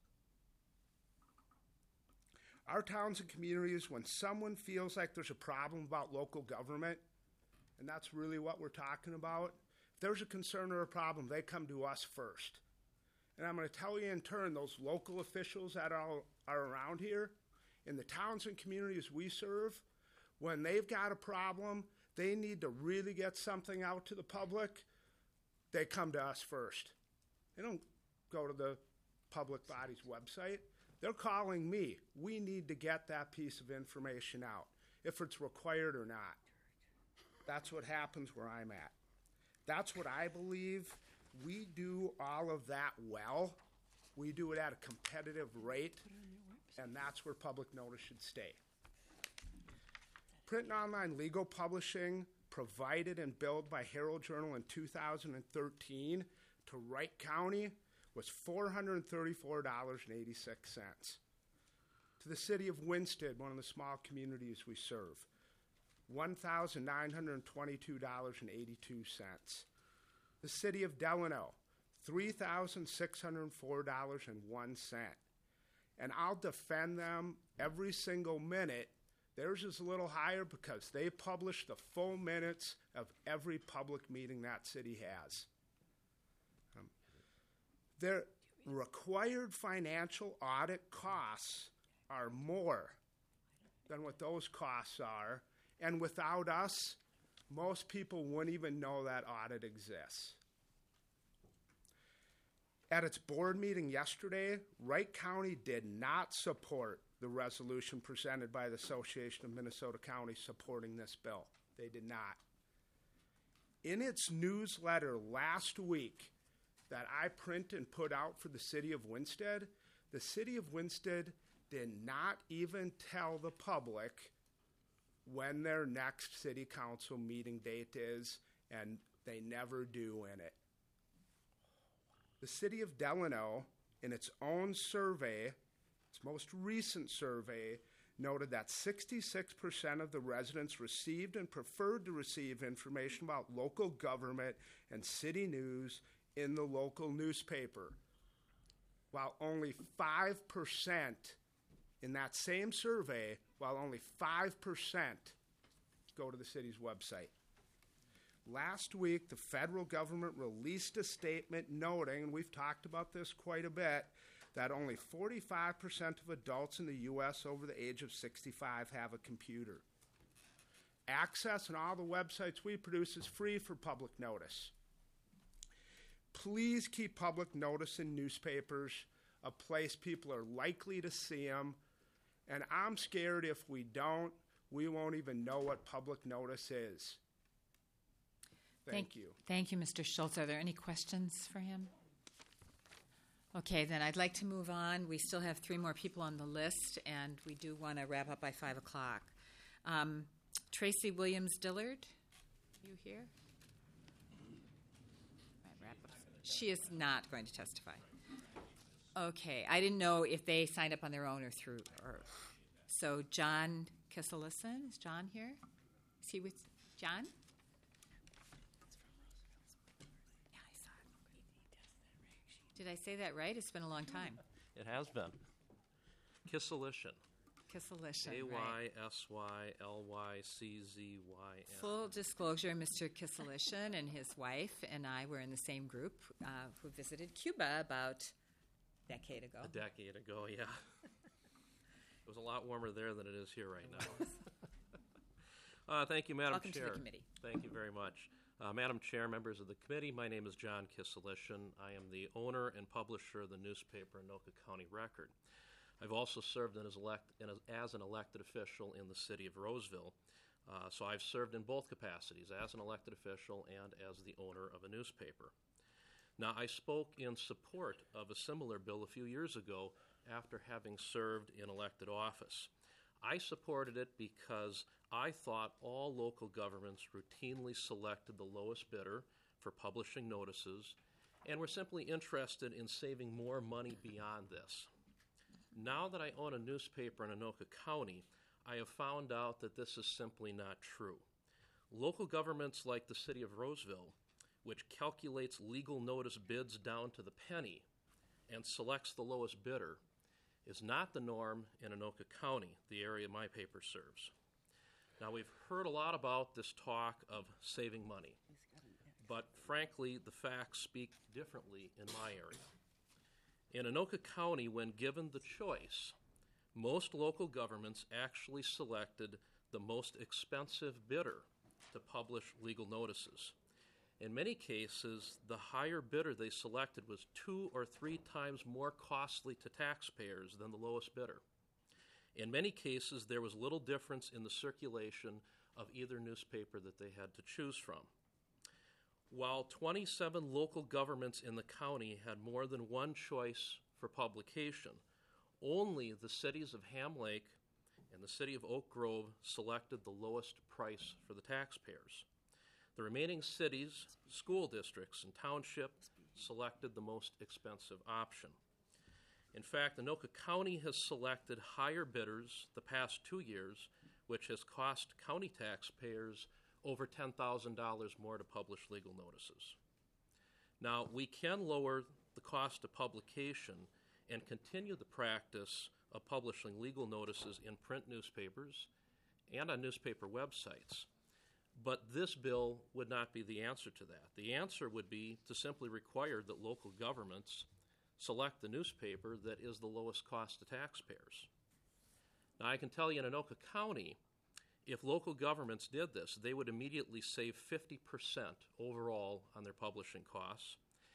Our towns and communities, when someone feels like there's a problem about local government, and that's really what we're talking about, if there's a concern or a problem, they come to us first. And I'm going to tell you in turn, those local officials that are around here, in the towns and communities we serve, when they've got a problem, they need to really get something out to the public, they come to us first. They don't go to the public body's website. They're calling me. We need to get that piece of information out, if it's required or not. That's what happens where I'm at. That's what I believe. We do all of that well. We do it at a competitive rate, and that's where public notice should stay. Print and online legal publishing provided and billed by Herald Journal in 2013 to Wright County was $434.86. To the city of Winsted, one of the small communities we serve, $1,922.82. The city of Delano, $3,604.01. And I'll defend them every single minute. Theirs is a little higher because they publish the full minutes of every public meeting that city has. Their required financial audit costs are more than what those costs are. And without us, most people wouldn't even know that audit exists. At its board meeting yesterday, Wright County did not support the resolution presented by the Association of Minnesota Counties supporting this bill. They did not. In its newsletter last week that I print and put out for the city of Winsted, the city of Winsted did not even tell the public when their next city council meeting date is, and they never do in it. The city of Delano, in its own survey, its most recent survey, noted that 66% of the residents received and preferred to receive information about local government and city news in the local newspaper, while only 5% in that same survey, while only 5% go to the city's website. Last week, the federal government released a statement noting, and we've talked about this quite a bit, that only 45% of adults in the U.S. over the age of 65 have a computer. Access on all the websites we produce is free for public notice. Please keep public notice in newspapers, a place people are likely to see them, and I'm scared if we don't, we won't even know what public notice is. Thank you. Thank you, Mr. Schultz. Are there any questions for him? Okay, then I'd like to move on. We still have 3 more people on the list, and we do want to wrap up by 5 o'clock. Tracy Williams Dillard, you here? She is not going to testify. Okay, I didn't know if they signed up on their own or through. So John Kisselison, is John here? Is he with John? Did I say that right? It's been a long time. It has been. Kisselishin. Kisselishin, K-Y-S-Y-L-Y-C-Z-Y-N. Full disclosure, Mr. Kisselishin and his wife and I were in the same group who visited Cuba about a decade ago. A decade ago, yeah. It was a lot warmer there than it is here right now. Thank you, Madam Welcome Chair. to the committee. Thank you very much. Madam Chair, members of the committee, my name is John Kiselishin. I am the owner and publisher of the newspaper Anoka County Record. I've also served as an elected official in the city of Roseville. So I've served in both capacities, as an elected official and as the owner of a newspaper. Now, I spoke in support of a similar bill a few years ago after having served in elected office. I supported it because I thought all local governments routinely selected the lowest bidder for publishing notices and were simply interested in saving more money beyond this. Now that I own a newspaper in Anoka County, I have found out that this is simply not true. Local governments like the city of Roseville, which calculates legal notice bids down to the penny and selects the lowest bidder, is not the norm in Anoka County, the area my paper serves. Now, we've heard a lot about this talk of saving money, but frankly, the facts speak differently in my area. In Anoka County, when given the choice, most local governments actually selected the most expensive bidder to publish legal notices. In many cases, the higher bidder they selected was 2 or 3 times more costly to taxpayers than the lowest bidder. In many cases, there was little difference in the circulation of either newspaper that they had to choose from. While 27 local governments in the county had more than one choice for publication, only the cities of Ham Lake and the city of Oak Grove selected the lowest price for the taxpayers. The remaining cities, school districts, and townships selected the most expensive option. In fact, Anoka County has selected higher bidders the past 2 years, which has cost county taxpayers over $10,000 more to publish legal notices. Now, we can lower the cost of publication and continue the practice of publishing legal notices in print newspapers and on newspaper websites. But this bill would not be the answer to that. The answer would be to simply require that local governments select the newspaper that is the lowest cost to taxpayers. Now, I can tell you in Anoka County, if local governments did this, they would immediately save 50% overall on their publishing costs.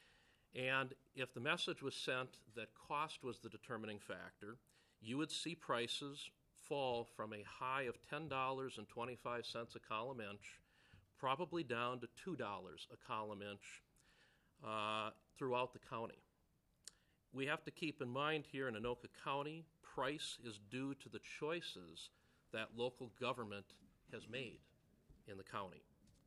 And if the message was sent that cost was the determining factor, you would see prices fall from a high of $10.25 a column inch, probably down to $2 a column inch throughout the county. We have to keep in mind here in Anoka County, price is due to the choices that local government has made in the county.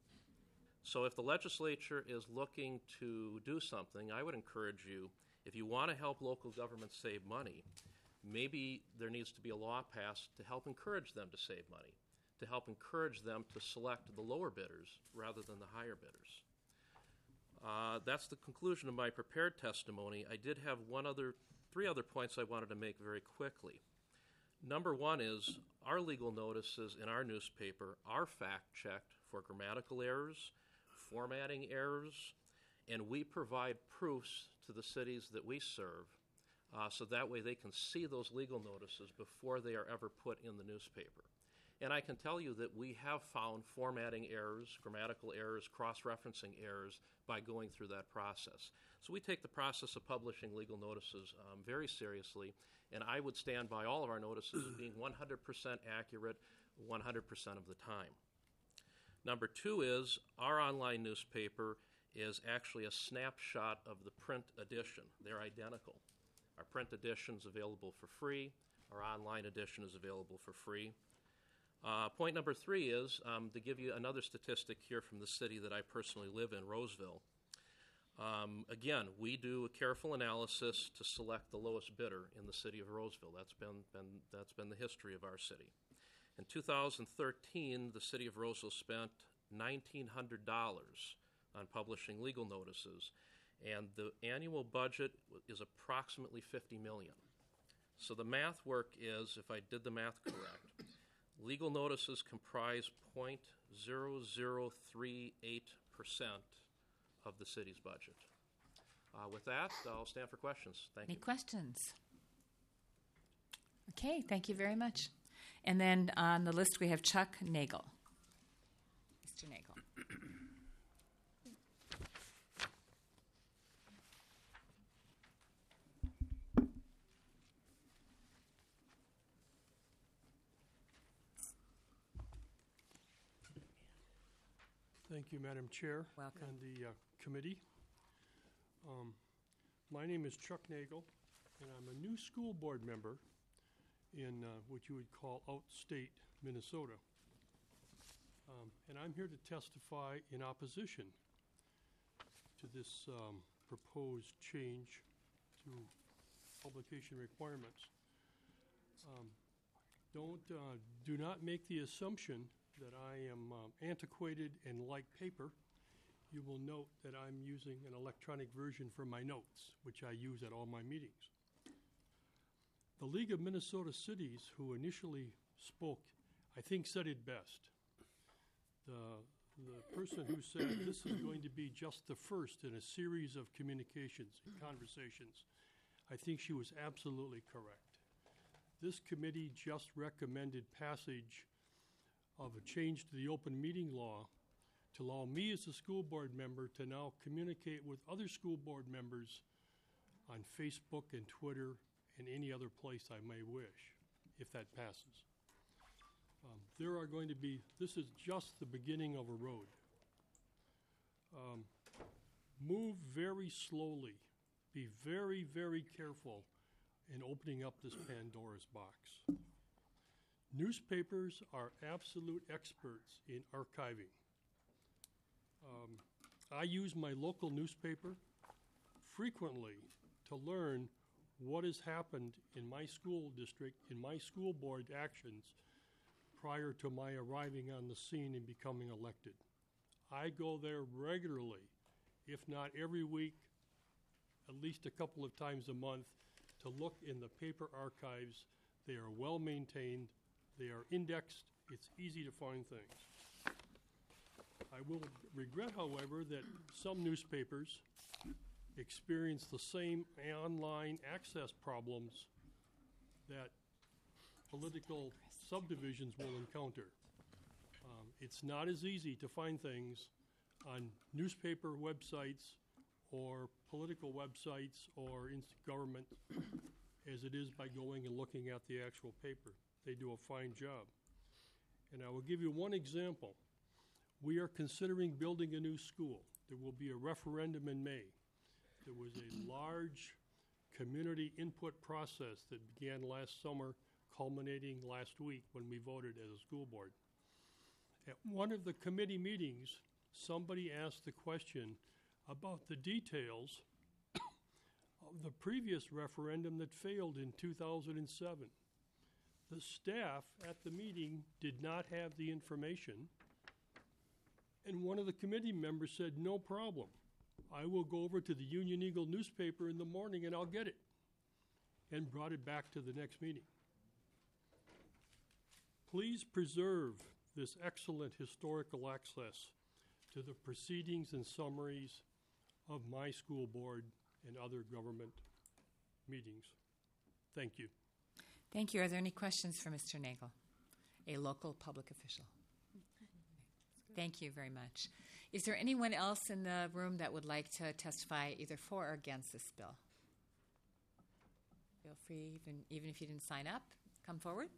So if the legislature is looking to do something, I would encourage you, if you want to help local governments save money, maybe there needs to be a law passed to help encourage them to save money, to help encourage them to select the lower bidders rather than the higher bidders. That's the conclusion of my prepared testimony. I did have 3 other points I wanted to make very quickly. Number one is our legal notices in our newspaper are fact-checked for grammatical errors, formatting errors, and we provide proofs to the cities that we serve so that way they can see those legal notices before they are ever put in the newspaper. And I can tell you that we have found formatting errors, grammatical errors, cross-referencing errors by going through that process. So we take the process of publishing legal notices very seriously, and I would stand by all of our notices as being 100% accurate 100% of the time. Number 2 is our online newspaper is actually a snapshot of the print edition. They're identical. Our print edition is available for free. Our online edition is available for free. Point number 3 is to give you another statistic here from the city that I personally live in, Roseville. Again, we do a careful analysis to select the lowest bidder in the city of Roseville. That's been the history of our city. In 2013, the city of Roseville spent $1,900 on publishing legal notices, and the annual budget is approximately $50 million. So the math work is, if I did the math correct, legal notices comprise 0.0038% of the city's budget. With that, I'll stand for questions. Thank you. Any questions? Okay, thank you very much. And then on the list we have Chuck Nagel. Mr. Nagel. Thank you, Madam Chair. Welcome. And the committee. My name is Chuck Nagel, and I'm a new school board member in what you would call outstate Minnesota. And I'm here to testify in opposition to this proposed change to publication requirements. Do not make the assumption that I am antiquated and like paper. You will note that I'm using an electronic version for my notes, which I use at all my meetings. The League of Minnesota Cities, who initially spoke, I think said it best. The person who said this is going to be just the first in a series of communications and conversations, I think she was absolutely correct. This committee just recommended passage of a change to the open meeting law to allow me as a school board member to now communicate with other school board members on Facebook and Twitter and any other place I may wish, if that passes. This is just the beginning of a road. Move very slowly. Be very, very careful in opening up this Pandora's box. Newspapers are absolute experts in archiving. I use my local newspaper frequently to learn what has happened in my school district, in my school board actions prior to my arriving on the scene and becoming elected. I go there regularly, if not every week, at least a couple of times a month, to look in the paper archives. They are well maintained. They are indexed. It's easy to find things. I will regret, however, that some newspapers experience the same online access problems that political subdivisions will encounter. It's not as easy to find things on newspaper websites or political websites or in government as it is by going and looking at the actual paper. They do a fine job. And I will give you one example. We are considering building a new school. There will be a referendum in May. There was a large community input process that began last summer, culminating last week when we voted as a school board. At one of the committee meetings, somebody asked the question about the details of the previous referendum that failed in 2007. The staff at the meeting did not have the information, and one of the committee members said, "No problem. I will go over to the Union Eagle newspaper in the morning and I'll get it," and brought it back to the next meeting. Please preserve this excellent historical access to the proceedings and summaries of my school board and other government meetings. Thank you. Thank you. Are there any questions for Mr. Nagel, a local public official? Thank you very much. Is there anyone else in the room that would like to testify either for or against this bill? Feel free, even if you didn't sign up, come forward.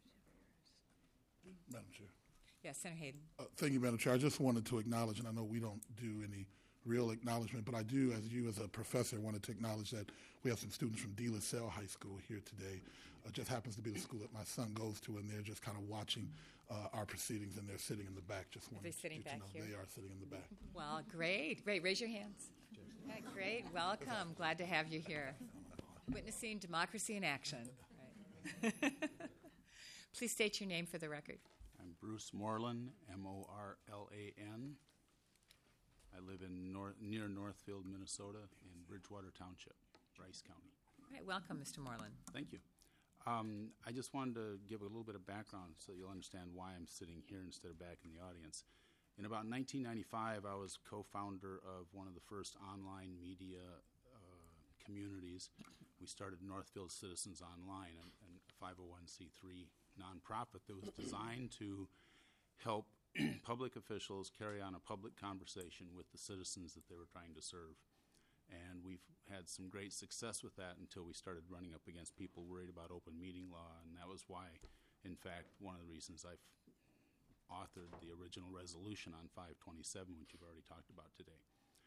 Madam Chair. Yes, Senator Hayden. Thank you, Madam Chair. I just wanted to acknowledge, and I know we don't do any real acknowledgement, but I do, as you as a professor, wanted to acknowledge that we have some students from De La Salle High School here today. It just happens to be the school that my son goes to, and they're just kind of watching our proceedings, and they're sitting in the back. Just wanted They're sitting you to back know here? they are sitting in the back. Well, great. Great. Raise your hands. Yeah, great. Welcome. Glad to have you here. Witnessing democracy in action. Right. Please state your name for the record. I'm Bruce Moreland, Morlan. I live in near Northfield, Minnesota, in Bridgewater Township, Rice County. All right. Welcome, Mr. Moreland. Thank you. I just wanted to give a little bit of background so you'll understand why I'm sitting here instead of back in the audience. In about 1995, I was co-founder of one of the first online media communities. We started Northfield Citizens Online, a 501c3 nonprofit that was designed to help public officials carry on a public conversation with the citizens that they were trying to serve. And we've had some great success with that until we started running up against people worried about open meeting law, and that was why, in fact, one of the reasons I've authored the original resolution on 527, which you've already talked about today.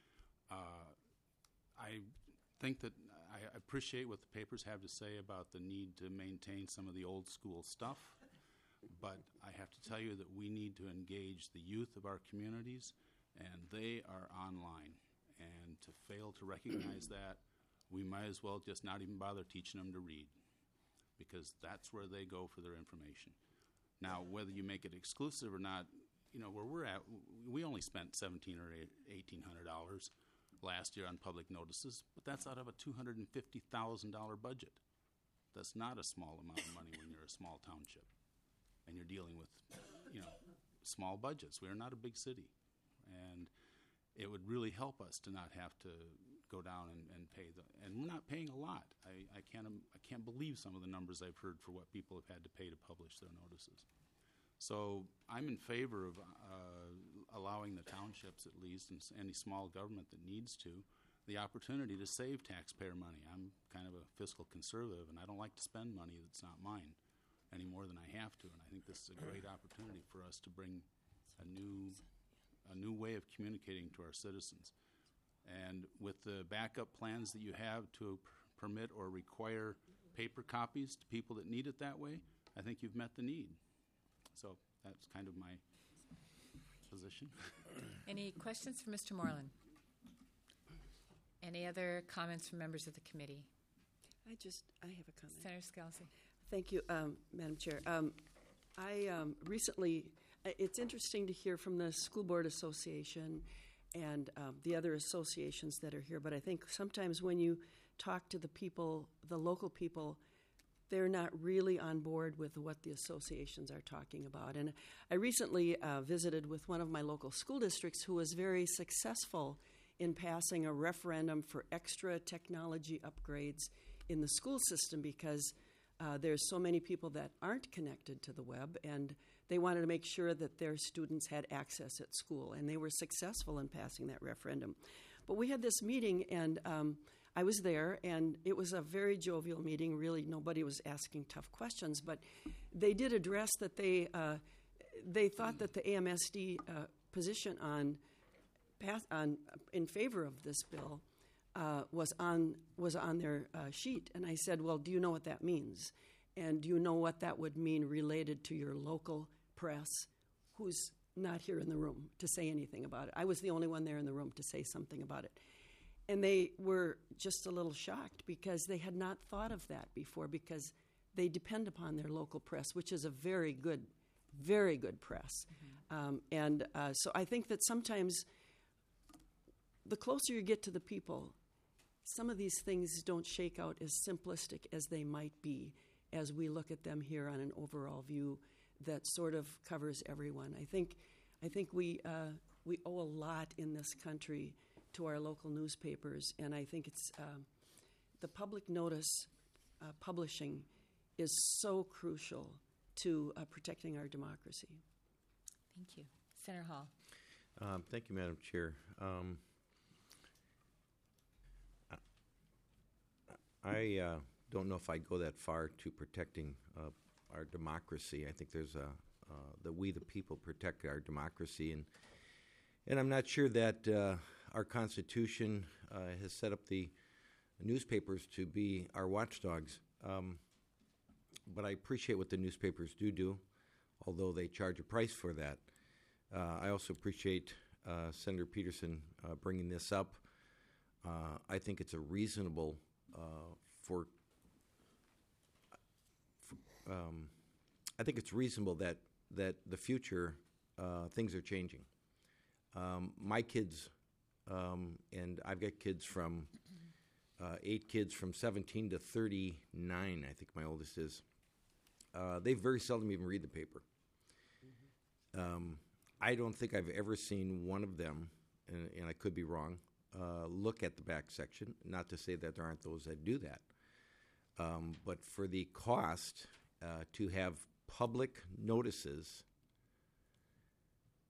I think that I appreciate what the papers have to say about the need to maintain some of the old school stuff, but I have to tell you that we need to engage the youth of our communities, and they are online. And to fail to recognize that, we might as well just not even bother teaching them to read, because that's where they go for their information. Now, whether you make it exclusive or not, where we're at, we only spent $1,700 or $1,800 last year on public notices, but that's out of a $250,000 budget. That's not a small amount of money when you're a small township and you're dealing with, small budgets. We're not a big city, and it would really help us to not have to go down and pay and we're not paying a lot. I can't believe some of the numbers I've heard for what people have had to pay to publish their notices. So I'm in favor of allowing the townships, at least, and any small government that needs to, the opportunity to save taxpayer money. I'm kind of a fiscal conservative, and I don't like to spend money that's not mine any more than I have to. And I think this is a great opportunity for us to bring a new way of communicating to our citizens. And with the backup plans that you have to permit or require paper copies to people that need it that way, I think you've met the need. So that's kind of my position. Any questions for Mr. Moreland? Any other comments from members of the committee? I have a comment. Senator Scalzi. Thank you, Madam Chair. I recently, it's interesting to hear from the School Board Association and the other associations that are here, but I think sometimes when you talk to the people, the local people, they're not really on board with what the associations are talking about. And I recently visited with one of my local school districts who was very successful in passing a referendum for extra technology upgrades in the school system because there's so many people that aren't connected to the web, and they wanted to make sure that their students had access at school, and they were successful in passing that referendum. But we had this meeting, and I was there, and it was a very jovial meeting. Really, nobody was asking tough questions, but they did address that they thought that the AMSD position in favor of this bill was on their sheet. And I said, well, do you know what that means? And do you know what that would mean related to your local press who's not here in the room to say anything about it? I was the only one there in the room to say something about it. And they were just a little shocked because they had not thought of that before, because they depend upon their local press, which is a very good press. Mm-hmm. So I think that sometimes the closer you get to the people, some of these things don't shake out as simplistic as they might be as we look at them here on an overall view that sort of covers everyone. I think we owe a lot in this country to our local newspapers, and I think it's the public notice publishing is so crucial to protecting our democracy. Thank you. Senator Hall. Thank you, Madam Chair. I don't know if I'd go that far to protecting our democracy. I think there's that we the people protect our democracy, and I'm not sure that our Constitution has set up the newspapers to be our watchdogs. But I appreciate what the newspapers do, although they charge a price for that. I also appreciate Senator Peterson bringing this up. I think it's a reasonable I think it's reasonable that the future things are changing. My kids, and I've got kids from 8 kids from 17 to 39. I think my oldest is. They very seldom even read the paper. I don't think I've ever seen one of them, and I could be wrong, look at the back section. Not to say that there aren't those that do that. But for the cost to have public notices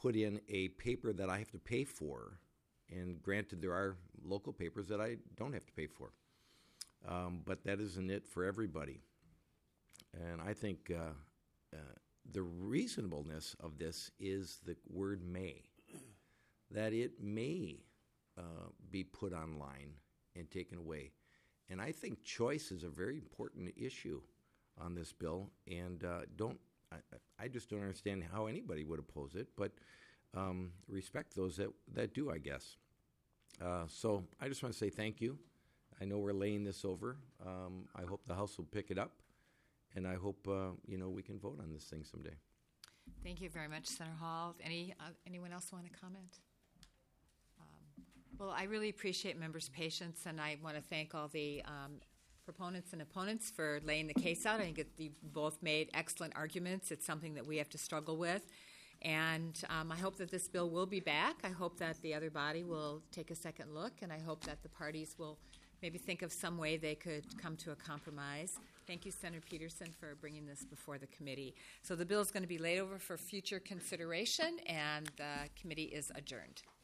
put in a paper that I have to pay for. And granted, there are local papers that I don't have to pay for. But that isn't it for everybody. And I think the reasonableness of this is the word may, that it may be put online and taken away. And I think choice is a very important issue on this bill, and I just don't understand how anybody would oppose it, but respect those that do, I guess. So I just want to say thank you. I know we're laying this over. I hope the House will pick it up, and I hope we can vote on this thing someday. Thank you very much, Senator Hall. Anyone else want to comment? Well, I really appreciate members' patience, and I want to thank all the proponents and opponents for laying the case out. I think you both made excellent arguments. It's something that we have to struggle with. And I hope that this bill will be back. I hope that the other body will take a second look, and I hope that the parties will maybe think of some way they could come to a compromise. Thank you, Senator Peterson, for bringing this before the committee. So the bill is going to be laid over for future consideration, and the committee is adjourned.